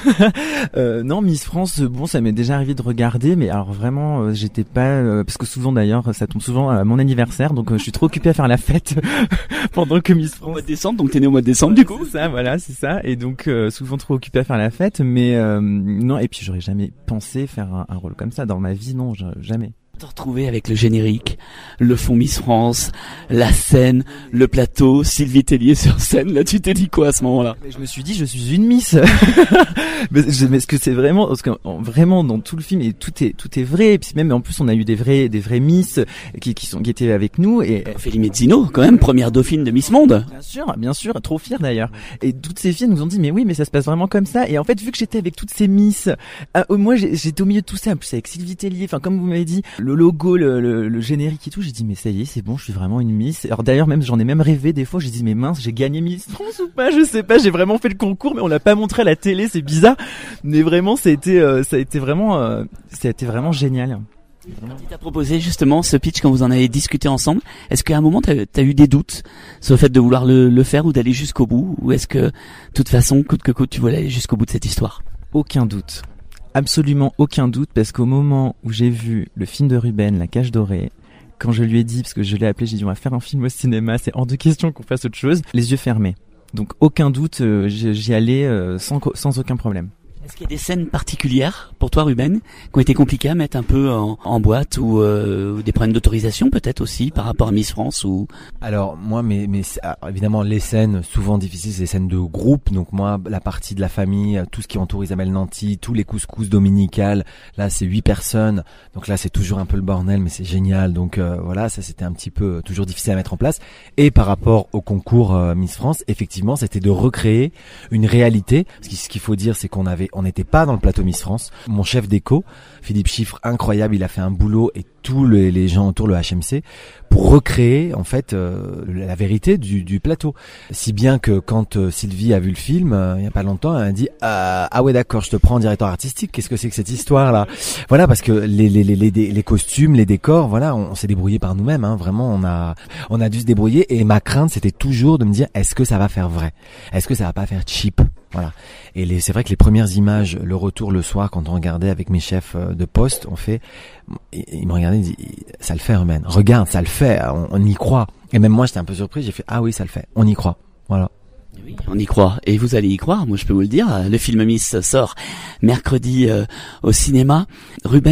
euh, non, Miss France, bon, ça m'est déjà arrivé de regarder, mais alors vraiment, euh, j'étais pas, euh, parce que souvent d'ailleurs, ça tombe souvent à mon anniversaire, donc euh, je suis trop occupée à faire la fête pendant que Miss France. Au mois de décembre, donc t'es né au mois de décembre, ouais, du coup. C'est ça, voilà, c'est ça, et donc euh, souvent trop occupée à faire la fête, mais euh, non, et puis j'aurais jamais pensé faire un, un rôle comme ça dans ma vie, non, jamais. Te retrouver avec le générique, le fond Miss France, la scène, le plateau, Sylvie Tellier sur scène. Là, tu t'es dit quoi à ce moment-là? Mais je me suis dit, je suis une Miss. mais, je, mais ce que c'est vraiment, parce que vraiment dans tout le film, et tout est tout est vrai. Et puis même en plus, on a eu des vrais des vrais Miss qui qui sont qui étaient avec nous. Et Ophélie Mezzino, quand même, première dauphine de Miss Monde. Bien sûr, bien sûr, trop fière d'ailleurs. Et toutes ces filles nous ont dit, mais oui, mais ça se passe vraiment comme ça. Et en fait, vu que j'étais avec toutes ces Miss, euh, moi j'ai, j'étais au milieu de tout ça, en plus avec Sylvie Tellier. Enfin, comme vous m'avez dit. Le logo, le, le, le générique et tout, j'ai dit mais ça y est, c'est bon, je suis vraiment une Miss. Alors d'ailleurs même j'en ai même rêvé des fois, j'ai dit mais mince, j'ai gagné Miss France ou pas, je sais pas, j'ai vraiment fait le concours mais on l'a pas montré à la télé, c'est bizarre. Mais vraiment ça a été euh, ça a été vraiment euh, ça a été vraiment génial. Quand il t'a proposé justement ce pitch, quand vous en avez discuté ensemble, est-ce qu'à un moment t'as, t'as eu des doutes sur le fait de vouloir le, le faire ou d'aller jusqu'au bout, ou est-ce que de toute façon coûte que coûte tu voulais aller jusqu'au bout de cette histoire? Aucun doute. Absolument aucun doute, parce qu'au moment où j'ai vu le film de Ruben, La Cage Dorée, quand je lui ai dit, parce que je l'ai appelé, j'ai dit on va faire un film au cinéma, c'est hors de question qu'on fasse autre chose, les yeux fermés. Donc aucun doute, euh, j'y allais euh, sans, sans aucun problème. Est-ce qu'il y a des scènes particulières pour toi, Ruben, qui ont été compliquées à mettre un peu en, en boîte, ou euh, des problèmes d'autorisation peut-être aussi par rapport à Miss France ou... Alors moi, mais, mais évidemment les scènes souvent difficiles, c'est les scènes de groupe. Donc moi, la partie de la famille, tout ce qui entoure Isabelle Nanty, tous les couscous dominicales, là c'est huit personnes. Donc là c'est toujours un peu le bordel, mais c'est génial. Donc euh, voilà, ça c'était un petit peu toujours difficile à mettre en place. Et par rapport au concours euh, Miss France, effectivement, c'était de recréer une réalité. Parce que ce qu'il faut dire, c'est qu'on avait on n'était pas dans le plateau Miss France. Mon chef d'éco, Philippe Chiffre, incroyable, il a fait un boulot, et tous les, les gens autour, le H M C, pour recréer en fait euh, la vérité du, du plateau. Si bien que quand euh, Sylvie a vu le film, euh, il y a pas longtemps, elle a dit euh, ah ouais d'accord, je te prends en directeur artistique. Qu'est-ce que c'est que cette histoire là? Voilà, parce que les les les les, les costumes, les décors, voilà, on, on s'est débrouillé par nous-mêmes. Hein, vraiment, on a on a dû se débrouiller. Et ma crainte, c'était toujours de me dire est-ce que ça va faire vrai? Est-ce que ça va pas faire cheap? Voilà. Et les, c'est vrai que les premières images, le retour le soir, quand on regardait avec mes chefs de poste, on fait, ils me regardaient, ils me disaient, ça le fait, Ruben. Regarde, ça le fait, on, on y croit. Et même moi, j'étais un peu surpris, j'ai fait, ah oui, ça le fait, on y croit. Voilà. Oui, on y croit. Et vous allez y croire, moi je peux vous le dire. Le film Miss sort mercredi euh, au cinéma. Ruben,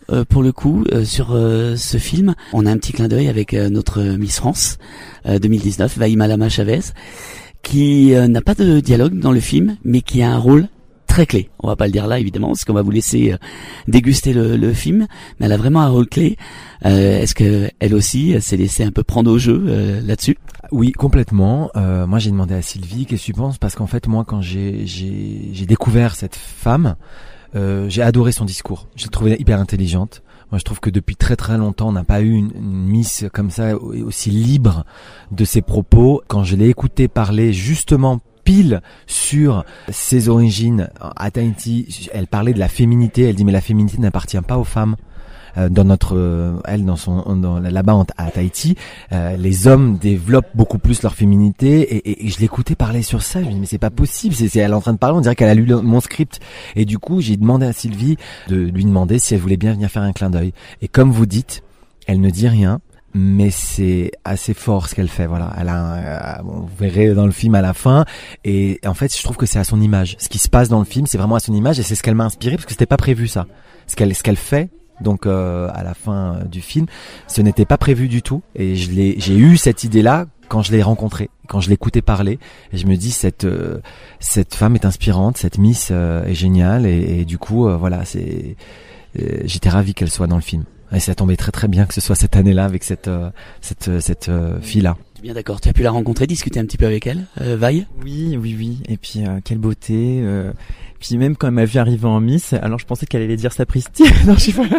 euh, pour le coup euh, sur euh, ce film. On a un petit clin d'œil avec euh, notre Miss France euh, deux mille dix-neuf, Vaïma Lama Chavez, qui euh, n'a pas de dialogue dans le film, mais qui a un rôle très clé. On va pas le dire là évidemment, parce qu'on va vous laisser euh, déguster le, le film, mais elle a vraiment un rôle clé. Euh, est-ce que elle aussi elle s'est laissée un peu prendre au jeu euh, là-dessus? Oui, complètement. Euh, moi, j'ai demandé à Sylvie qu'est-ce que tu penses, parce qu'en fait, moi, quand j'ai j'ai j'ai découvert cette femme, euh, j'ai adoré son discours. Je l'ai trouvée hyper intelligente. Moi, je trouve que depuis très très longtemps, on n'a pas eu une, une Miss comme ça aussi libre de ses propos. Quand je l'ai écoutée parler justement pile sur ses origines à Tahiti, elle parlait de la féminité. Elle dit mais la féminité n'appartient pas aux femmes. Euh, dans notre, euh, elle dans son, dans, là-bas à Tahiti, euh, les hommes développent beaucoup plus leur féminité. Et, et, et je l'écoutais parler sur ça. Je me dis mais c'est pas possible. C'est, c'est elle est en train de parler. On dirait qu'elle a lu le, mon script. Et du coup, j'ai demandé à Sylvie de lui demander si elle voulait bien venir faire un clin d'œil. Et comme vous dites, elle ne dit rien. Mais c'est assez fort ce qu'elle fait, voilà. Elle a, un, euh, bon, vous verrez dans le film à la fin. Et en fait, je trouve que c'est à son image. Ce qui se passe dans le film, c'est vraiment à son image, et c'est ce qu'elle m'a inspiré, parce que c'était pas prévu ça. Ce qu'elle, ce qu'elle fait, donc euh, à la fin euh, du film, ce n'était pas prévu du tout. Et je l'ai, j'ai eu cette idée-là quand je l'ai rencontrée, quand je l'écoutais parler. Et je me dis cette euh, cette femme est inspirante, cette Miss euh, est géniale. Et, et du coup, euh, voilà, c'est, euh, j'étais ravi qu'elle soit dans le film. Et ça tombait très très bien que ce soit cette année-là avec cette euh, cette cette euh, fille-là. Bien d'accord. Tu as pu la rencontrer, discuter un petit peu avec elle, euh, Vaille? Oui, oui, oui. Et puis euh, quelle beauté. Euh... Puis même quand elle m'a vu arriver en Miss, alors je pensais qu'elle allait dire sapristi. Non, je sais pas.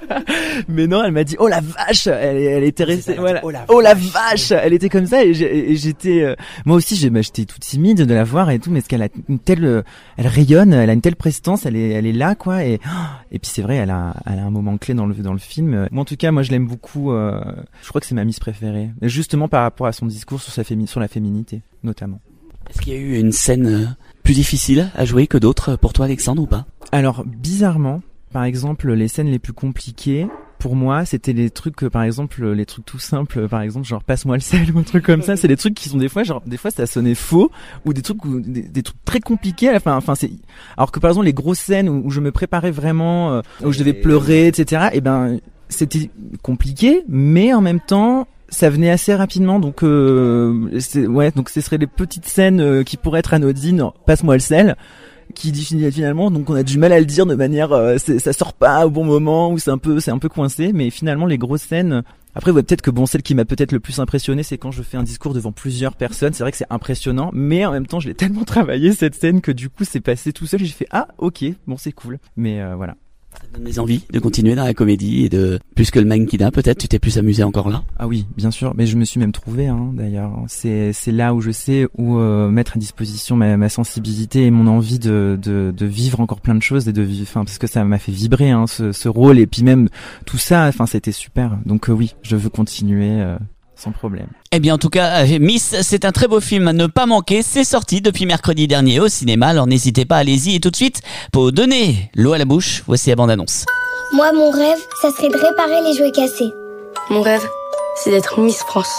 Mais non, elle m'a dit oh la vache. Elle, elle était restée. Voilà. Oh la, oh la vache. Elle était comme ça et, j'ai, et j'étais. Euh... Moi aussi, j'ai, bah, j'étais toute timide de la voir et tout, mais parce qu'elle a une telle, euh, elle rayonne, elle a une telle prestance, elle est, elle est là quoi. Et et puis c'est vrai, elle a, elle a un moment clé dans le dans le film. Moi en tout cas, moi je l'aime beaucoup. Euh... Je crois que c'est ma Miss préférée, justement par rapport à son discours sur sa fémi- sur la féminité, notamment. Est-ce qu'il y a eu une scène plus difficile à jouer que d'autres pour toi, Alexandre, ou pas? Alors, bizarrement, par exemple, les scènes les plus compliquées, pour moi, c'était les trucs, par exemple, les trucs tout simples, par exemple, genre passe-moi le sel ou un truc comme ça. C'est des trucs qui sont des fois, genre, des fois, ça sonnait faux, ou des trucs, où, des, des trucs très compliqués à la fin. Enfin, c'est, alors que par exemple, les grosses scènes où, où je me préparais vraiment, euh, où je devais pleurer, et cetera, et ben, c'était compliqué, mais en même temps, ça venait assez rapidement, donc euh, c'est, ouais, donc ce seraient les petites scènes euh, qui pourraient être anodines. Passe-moi le sel, qui dit finalement, donc on a du mal à le dire de manière, euh, c'est, ça sort pas au bon moment, ou c'est un peu, c'est un peu coincé. Mais finalement, les grosses scènes. Après, ouais, peut-être que bon, celle qui m'a peut-être le plus impressionné, c'est quand je fais un discours devant plusieurs personnes. C'est vrai que c'est impressionnant, mais en même temps, je l'ai tellement travaillé cette scène que du coup, c'est passé tout seul. Et j'ai fait ah, ok, bon, c'est cool. Mais euh, voilà. Ça te donne des envies de continuer dans la comédie et de, plus que le mannequinat, peut-être, tu t'es plus amusé encore là? Ah oui, bien sûr, mais je me suis même trouvé, hein, d'ailleurs. C'est, c'est là où je sais où euh, mettre à disposition ma, ma sensibilité et mon envie de, de, de vivre encore plein de choses et de vivre, enfin, parce que ça m'a fait vibrer, hein, ce, ce rôle, et puis même tout ça, enfin, c'était super. Donc euh, oui, je veux continuer. Euh, sans problème. Eh bien en tout cas, Miss, c'est un très beau film à ne pas manquer. C'est sorti depuis mercredi dernier au cinéma, alors n'hésitez pas, allez-y. Et tout de suite, pour donner l'eau à la bouche, voici la bande-annonce. Moi, mon rêve, ça serait de réparer les jouets cassés. Mon rêve, c'est d'être Miss France.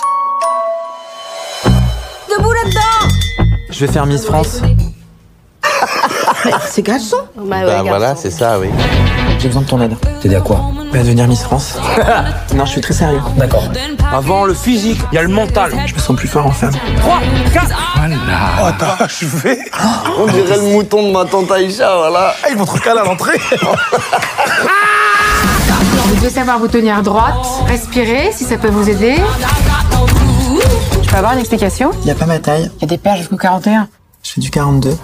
Debout là-dedans! Je vais faire Miss France. C'est garçon? Bah, ouais, bah garçon. Voilà, c'est ça, oui. J'ai besoin de ton aide. T'aider à quoi? Bah, devenir Miss France. Non, je suis très sérieux. D'accord. Avant le physique, il y a le mental. Je me sens plus fort en femme. trois, quatre. Voilà. Oh, t'as achevé. On dirait le mouton de ma tante Aïcha, voilà. Ah, ils vont te recaler à l'entrée. Vous devez savoir vous tenir droite, respirer, si ça peut vous aider. Je peux avoir une explication? Il n'y a pas ma taille. Il y a des paires jusqu'au quarante et un. Je fais du quarante-deux.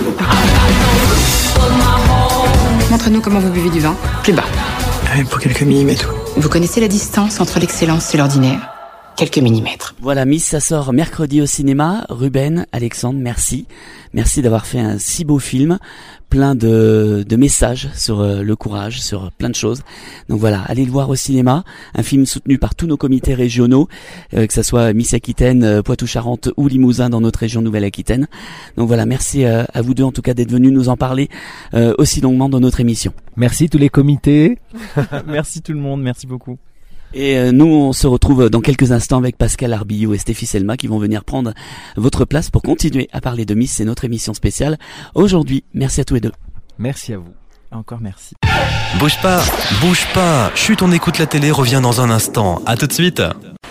Montrez-nous comment vous buvez du vin. Plus bas. Ah, pour quelques millimètres. Vous connaissez la distance entre l'excellence et l'ordinaire? Quelques millimètres. Voilà, Miss, ça sort mercredi au cinéma. Ruben, Alexandre, merci. Merci d'avoir fait un si beau film, plein de, de messages sur euh, le courage, sur plein de choses. Donc voilà, allez le voir au cinéma. Un film soutenu par tous nos comités régionaux, euh, que ça soit Miss Aquitaine, euh, Poitou-Charentes ou Limousin dans notre région Nouvelle-Aquitaine. Donc voilà, merci euh, à vous deux en tout cas d'être venus nous en parler euh, aussi longuement dans notre émission. Merci tous les comités. Merci tout le monde, merci beaucoup. Et euh, nous, on se retrouve dans quelques instants avec Pascal Arbillou et Stéphie Selma qui vont venir prendre votre place pour continuer à parler de Miss. C'est notre émission spéciale aujourd'hui. Merci à tous les deux. Merci à vous. Encore merci. Bouge pas, bouge pas. Chut, on écoute la télé, revient dans un instant. À tout de suite.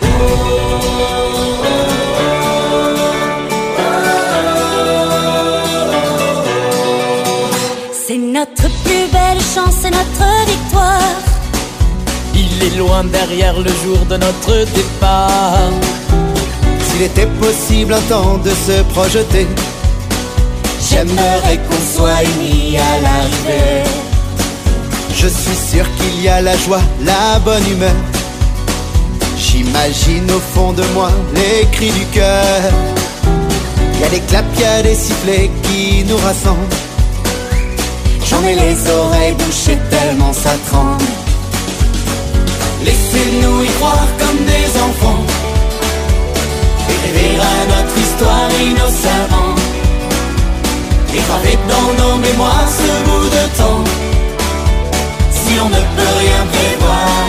C'est notre plus belle chance, c'est notre victoire. Il est loin derrière le jour de notre départ. S'il était possible un temps de se projeter, j'aimerais qu'on soit unis à l'arrivée. Je suis sûr qu'il y a la joie, la bonne humeur. J'imagine au fond de moi les cris du cœur. Il y a des claps, il y a des sifflets qui nous rassemblent. J'en ai les oreilles bouchées tellement ça tremble. Laissez-nous y croire comme des enfants et rêver à notre histoire innocemment. Et graver dans nos mémoires ce bout de temps. Si on ne peut rien prévoir,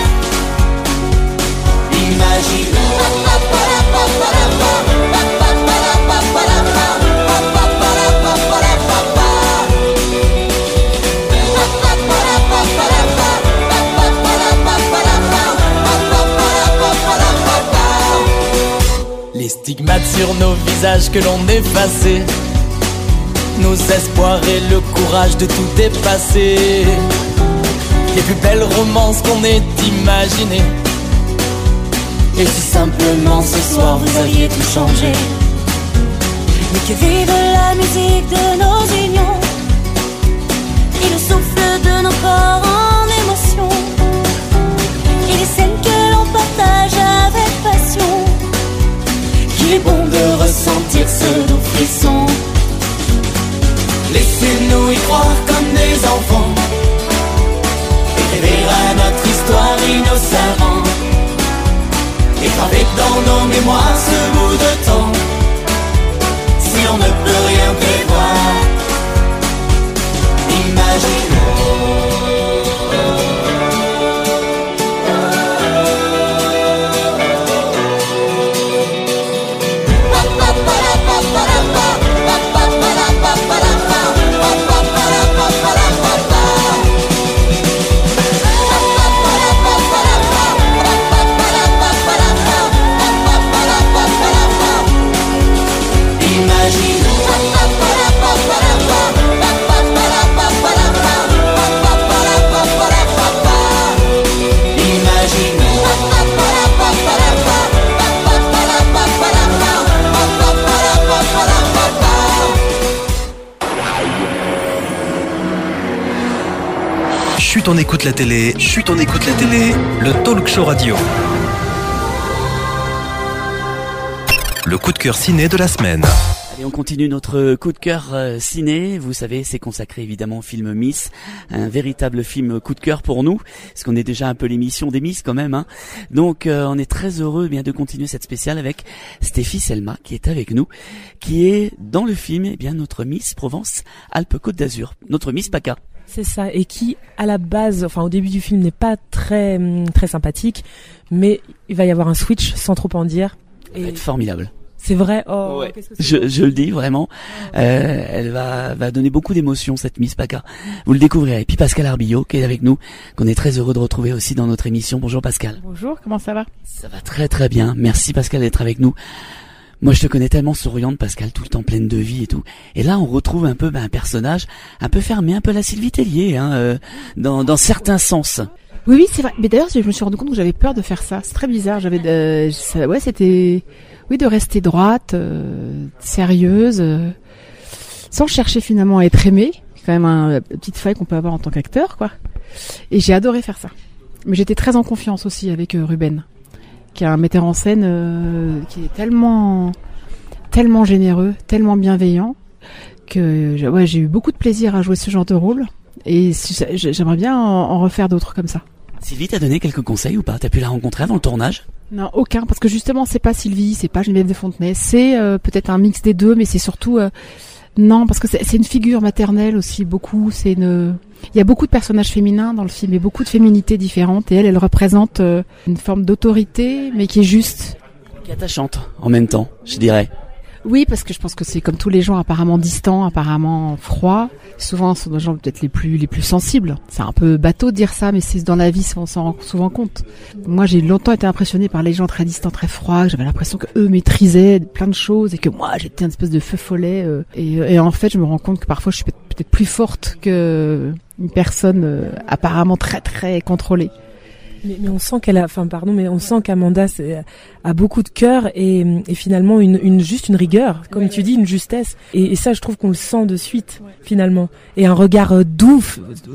imagine. Les stigmates sur nos visages que l'on effaçait, nos espoirs et le courage de tout dépasser. Les plus belles romances qu'on ait imaginées. Et si simplement ce soir vous aviez tout changé. Mais que vive la musique de nos unions et le souffle de nos corps en émotion. Et les scènes que l'on partage avec passion. Qu'il est bon de ressentir ce doux frisson. Laissez-nous y croire comme des enfants et rêver à notre histoire innocemment. Et graver dans nos mémoires ce bout de temps. Si on ne peut rien prévoir, imaginons. Chut, on écoute la télé. Chut, on écoute la télé. Le talk show radio. Le coup de cœur ciné de la semaine. Allez, on continue notre coup de cœur euh, ciné. Vous savez, c'est consacré évidemment au film Miss, un véritable film coup de cœur pour nous, parce qu'on est déjà un peu l'émission des Miss quand même. Hein. Donc, euh, on est très heureux eh bien de continuer cette spéciale avec Stéphie Selma qui est avec nous, qui est dans le film eh bien notre Miss Provence-Alpes-Côte d'Azur, notre Miss PACA. C'est ça, et qui, à la base, enfin au début du film, n'est pas très très sympathique, mais il va y avoir un switch, sans trop en dire. Et... Ça va être formidable. C'est vrai. Oh, ouais. qu'est-ce que c'est je, je le dis vraiment. Euh, elle va va donner beaucoup d'émotions cette Miss PACA. Vous le découvrirez. Et puis Pascal Arbillot qui est avec nous, qu'on est très heureux de retrouver aussi dans notre émission. Bonjour Pascal. Bonjour. Comment ça va? Ça va très très bien. Merci Pascal d'être avec nous. Moi, je te connais tellement souriante, Pascal, tout le temps pleine de vie et tout. Et là, on retrouve un peu ben, un personnage un peu fermé, un peu la Sylvie Tellier, hein, euh, dans, dans certains sens. Oui, oui, c'est vrai. Mais d'ailleurs, je me suis rendu compte que j'avais peur de faire ça. C'est très bizarre. J'avais, euh, ça, ouais, c'était, oui, de rester droite, euh, sérieuse, euh, sans chercher finalement à être aimée. C'est quand même un, une petite faille qu'on peut avoir en tant qu'acteur, quoi. Et j'ai adoré faire ça. Mais j'étais très en confiance aussi avec euh, Ruben, qui est un metteur en scène euh, qui est tellement tellement généreux, tellement bienveillant que ouais, j'ai eu beaucoup de plaisir à jouer ce genre de rôle et j'aimerais bien en, en refaire d'autres comme ça. Sylvie t'a donné quelques conseils ou pas? T'as pu la rencontrer avant le tournage? Non, aucun, parce que justement c'est pas Sylvie, c'est pas Geneviève de Fontenay, c'est euh, peut-être un mix des deux, mais c'est surtout euh, non, parce que c'est, c'est une figure maternelle aussi beaucoup, c'est une il y a beaucoup de personnages féminins dans le film et beaucoup de féminités différentes et elle, elle représente euh, une forme d'autorité mais qui est juste. Qui est attachante en même temps, je dirais. Oui, parce que je pense que c'est comme tous les gens apparemment distants, apparemment froids. Souvent, ce sont des gens peut-être les plus les plus sensibles. C'est un peu bateau de dire ça, mais c'est dans la vie, on s'en rend souvent compte. Moi, j'ai longtemps été impressionnée par les gens très distants, très froids. J'avais l'impression que eux maîtrisaient plein de choses et que moi, j'étais une espèce de feu follet. Euh, et, et en fait, je me rends compte que parfois, je suis peut-être plus forte que une personne euh, apparemment très très contrôlée. Mais, mais on sent qu'elle a, enfin pardon, mais on sent qu'Amanda c'est, a beaucoup de cœur et, et finalement une, une juste une rigueur, comme ouais, tu ouais. dis, une justesse. Et, et ça, je trouve qu'on le sent de suite, ouais. finalement. Et un regard euh, doux,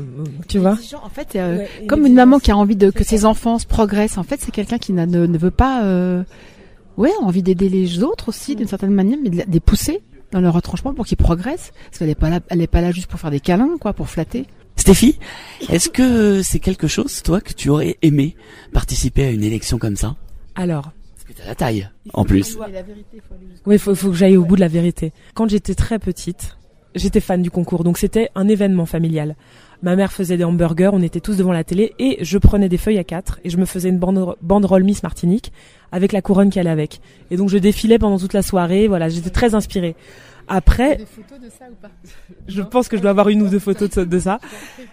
tu vois. En fait, euh, ouais, comme une maman qui a envie de que ses enfants se progressent. En fait, c'est quelqu'un qui n'a, ne, ne veut pas, euh, ouais, a envie d'aider les autres aussi d'une certaine manière, mais de les pousser dans leur retranchement pour qu'ils progressent. Parce qu'elle est pas là, elle est pas là juste pour faire des câlins, quoi, pour flatter. Stéphie, est-ce que c'est quelque chose, toi, que tu aurais aimé participer à une élection comme ça? Alors, parce que t'as la taille, en plus. Oui, il faut, faut que j'aille au bout de la vérité. Quand j'étais très petite, j'étais fan du concours, donc c'était un événement familial. Ma mère faisait des hamburgers, on était tous devant la télé, et je prenais des feuilles à quatre, et je me faisais une banderole Miss Martinique, avec la couronne qui allait avec. Et donc je défilais pendant toute la soirée, voilà, j'étais très inspirée. Après, des photos de ça ou pas? Je pense que je dois avoir une ou deux photos de, de ça.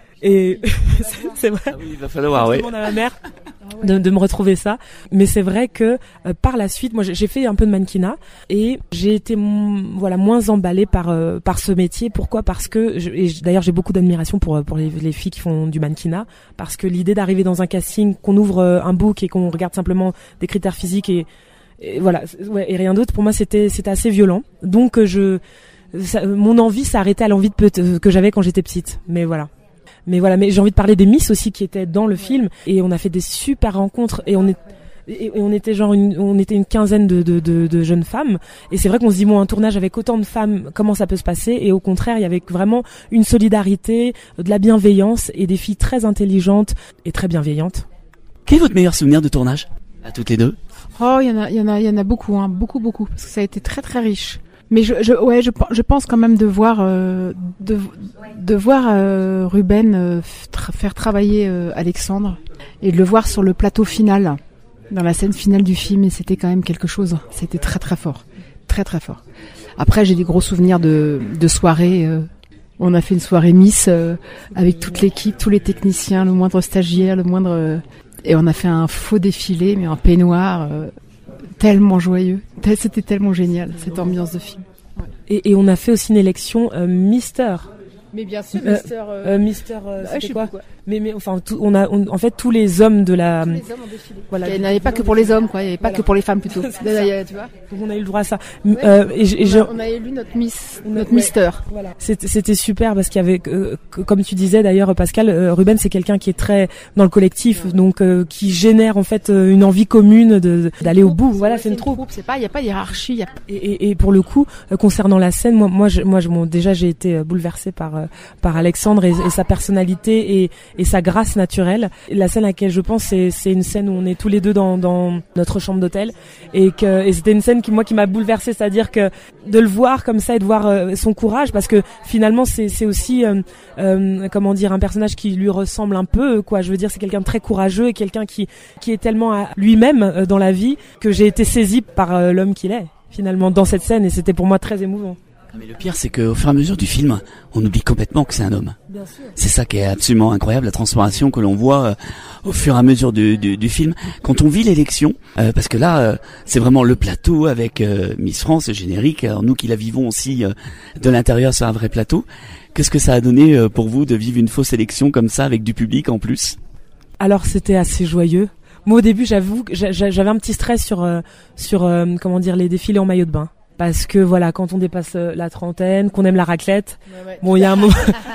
Et c'est, c'est vrai. Ah oui, il va falloir, oui. Je demande à ma mère de, de me retrouver ça. Mais c'est vrai que euh, par la suite, moi, j'ai fait un peu de mannequinat et j'ai été, m- voilà, moins emballée par euh, par ce métier. Pourquoi? Parce que, je, et d'ailleurs, j'ai beaucoup d'admiration pour pour les, les filles qui font du mannequinat, parce que l'idée d'arriver dans un casting, qu'on ouvre euh, un book et qu'on regarde simplement des critères physiques et Et voilà, ouais, et rien d'autre. Pour moi, c'était c'était assez violent. Donc, je, ça, mon envie s'est arrêtée à l'envie de peut- que j'avais quand j'étais petite. Mais voilà. Mais voilà. Mais j'ai envie de parler des Miss aussi qui étaient dans le film. Et on a fait des super rencontres. Et on est et, et on était genre une, on était une quinzaine de, de de de jeunes femmes. Et c'est vrai qu'on se dit, bon, un tournage avec autant de femmes, comment ça peut se passer? Et au contraire, il y avait vraiment une solidarité, de la bienveillance et des filles très intelligentes et très bienveillantes. Quel est votre meilleur souvenir de tournage à toutes les deux? Oh, il y en a, il y en a, il y en a beaucoup, hein, beaucoup, beaucoup, parce que ça a été très, très riche. Mais je, je ouais, je, je pense quand même de voir, euh, de, de voir euh, Ruben euh, tra- faire travailler euh, Alexandre et de le voir sur le plateau final, dans la scène finale du film, et c'était quand même quelque chose. C'était très, très fort, très, très fort. Après, j'ai des gros souvenirs de, de soirées. Euh, on a fait une soirée Miss euh, avec toute l'équipe, tous les techniciens, le moindre stagiaire, le moindre. Euh, Et on a fait un faux défilé, mais un peignoir euh, tellement joyeux. C'était tellement génial, cette ambiance de film. Ouais. Et, et on a fait aussi une élection euh, Mister. Mais bien sûr, euh, Mister. Euh... Euh, Mister. Euh, bah, c'était quoi, quoi Mais mais enfin, tout, on a, on, en fait, tous les hommes de la. Tous les hommes ont défilé. Voilà. Il n'y avait pas que pour les hommes, quoi. Il n'y avait pas voilà. que pour les femmes plutôt. Là, tu vois. Donc on a eu le droit à ça. Ouais, euh, et j- et on, je... a, on a élu notre Miss, notre ouais. Mister. Voilà. C'était, c'était super parce qu'il y avait, euh, comme tu disais d'ailleurs, Pascal, euh, Ruben, c'est quelqu'un qui est très dans le collectif, ouais. donc euh, qui génère en fait euh, une envie commune de d'aller au bout. Voilà, ouais, c'est une troupe. troupe. C'est pas, il y a pas de hiérarchie. Y a... Et, et, et pour le coup, euh, concernant la scène, moi, moi, je, moi, je, bon, déjà, j'ai été bouleversée par euh, par Alexandre et, et sa personnalité et, et sa grâce naturelle. La scène à laquelle je pense, c'est, c'est une scène où on est tous les deux dans, dans notre chambre d'hôtel et que et c'était une scène qui moi qui m'a bouleversée, c'est-à-dire que de le voir comme ça et de voir euh, son courage, parce que finalement c'est c'est aussi euh, euh, comment dire, un personnage qui lui ressemble un peu, quoi. Je veux dire, c'est quelqu'un de très courageux et quelqu'un qui qui est tellement à lui-même euh, dans la vie que j'ai été saisie par euh, l'homme qu'il est finalement dans cette scène, et c'était pour moi très émouvant. Mais le pire, c'est qu'au fur et à mesure du film, on oublie complètement que c'est un homme. Bien sûr. C'est ça qui est absolument incroyable, la transformation que l'on voit euh, au fur et à mesure du, du, du film. Quand on vit l'élection, euh, parce que là, euh, c'est vraiment le plateau avec euh, Miss France, le générique. Alors nous qui la vivons aussi euh, de l'intérieur sur un vrai plateau, qu'est-ce que ça a donné euh, pour vous de vivre une fausse élection comme ça avec du public en plus? Alors c'était assez joyeux. Moi au début, j'avoue que j'avais un petit stress sur euh, sur euh, comment dire, les défilés en maillot de bain. Parce que voilà, quand on dépasse la trentaine, qu'on aime la raclette, ouais, ouais. bon, il y a un moment,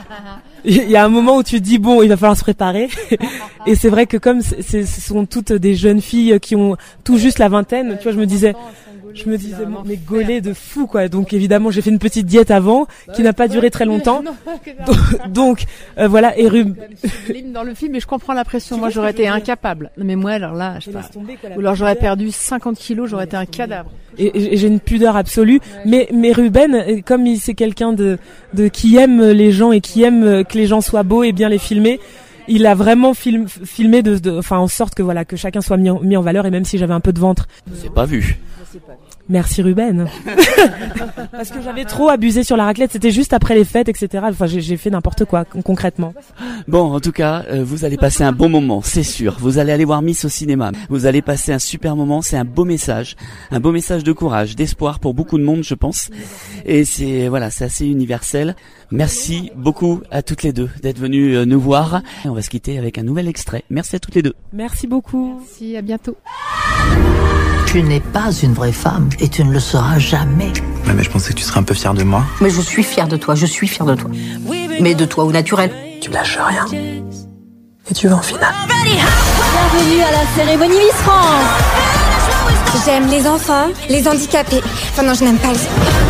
il y a un moment où tu te dis bon, il va falloir se préparer. Et c'est vrai que comme c'est, c'est, ce sont toutes des jeunes filles qui ont tout juste la vingtaine, tu vois, je me disais, je me disais, mais gaulé de fou, quoi. Donc évidemment, j'ai fait une petite diète avant, qui n'a pas duré très longtemps. donc, donc euh, voilà, et Rub... dans le film, mais je comprends la pression. Moi, j'aurais été incapable. Mais moi, alors là, je sais pas. Ou alors j'aurais perdu cinquante kilos, j'aurais été un cadavre. Et, et j'ai une pudeur absolue, mais mais Ruben, comme il c'est quelqu'un de de qui aime les gens et qui aime que les gens soient beaux et bien les filmer, il a vraiment film, filmé de, de enfin en sorte que voilà que chacun soit mis en, mis en valeur, et même si j'avais un peu de ventre. C'est pas vu. Merci Ruben. Parce que j'avais trop abusé sur la raclette, c'était juste après les fêtes, et cetera. Enfin, j'ai, j'ai fait n'importe quoi, concrètement. Bon, en tout cas, euh, vous allez passer un bon moment, c'est sûr. Vous allez aller voir Miss au cinéma. Vous allez passer un super moment, c'est un beau message. Un beau message de courage, d'espoir pour beaucoup de monde, je pense. Et c'est, voilà, c'est assez universel. Merci beaucoup à toutes les deux d'être venues euh, nous voir. Et on va se quitter avec un nouvel extrait. Merci à toutes les deux. Merci beaucoup. Merci, à bientôt. Tu n'es pas une vraie femme et tu ne le seras jamais. Ouais, mais je pensais que tu serais un peu fière de moi. Mais je suis fière de toi, je suis fière de toi. Mais de toi au naturel. Tu lâches rien. Et tu vas en finale. Bienvenue à la cérémonie Miss France. J'aime les enfants, les handicapés. Enfin non, je n'aime pas les...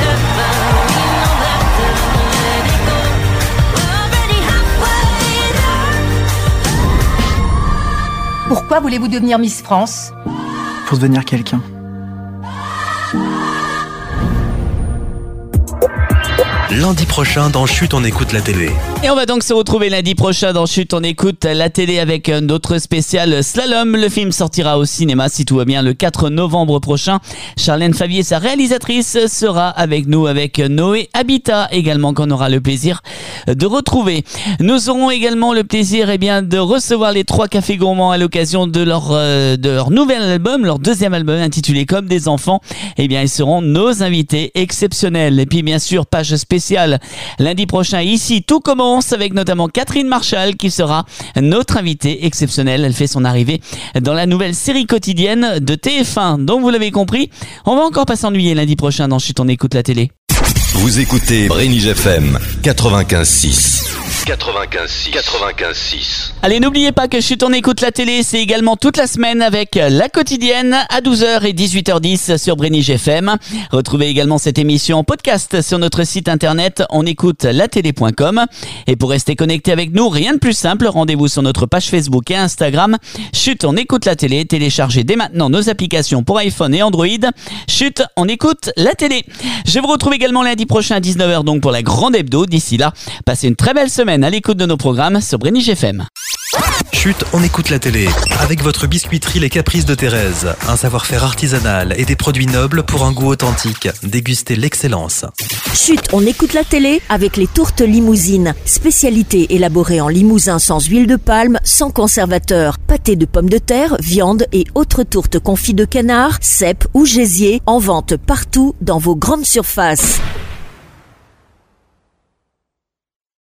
Pourquoi voulez-vous devenir Miss France ? Pour devenir quelqu'un. Lundi prochain dans Chut, on écoute la télé. Et on va donc se retrouver lundi prochain dans Chut, on écoute la télé avec notre spécial Slalom. Le film sortira au cinéma si tout va bien le quatre novembre prochain. Charlène Favier, sa réalisatrice, sera avec nous avec Noé Habitat également qu'on aura le plaisir de retrouver. Nous aurons également le plaisir eh bien, de recevoir les trois cafés gourmands à l'occasion de leur, euh, de leur nouvel album, leur deuxième album intitulé Comme des enfants. Eh bien, ils seront nos invités exceptionnels. Et puis bien sûr, page spéciale lundi prochain ici, tout commence avec notamment Catherine Marchal qui sera notre invitée exceptionnelle. Elle fait son arrivée dans la nouvelle série quotidienne de T F un. Donc vous l'avez compris, on va encore pas s'ennuyer lundi prochain dans Chut, on écoute la télé. Vous écoutez Brénige F M quatre-vingt-quinze six. quatre-vingt-quinze six. quatre-vingt-quinze six. Allez, n'oubliez pas que Chut, on écoute la télé, c'est également toute la semaine avec la quotidienne à douze heures et dix-huit heures dix sur Brénige F M. Retrouvez également cette émission en podcast sur notre site internet onécoute-la-télé point com. Et pour rester connecté avec nous, rien de plus simple, rendez-vous sur notre page Facebook et Instagram. Chut, on écoute la télé, téléchargez dès maintenant nos applications pour iPhone et Android. Chut, on écoute la télé. Je vous retrouve également lundi prochain à dix-neuf heures donc pour la grande hebdo. D'ici là, passez une très belle semaine à l'écoute de nos programmes sur Brénige F M. Chut, on écoute la télé. Avec votre biscuiterie Les Caprices de Thérèse. Un savoir-faire artisanal et des produits nobles pour un goût authentique. Dégustez l'excellence. Chut, on écoute la télé avec les tourtes limousines. Spécialité élaborée en limousin sans huile de palme, sans conservateur. Pâté de pommes de terre, viande et autres tourtes confites de canard, cèpes ou gésier. En vente partout dans vos grandes surfaces.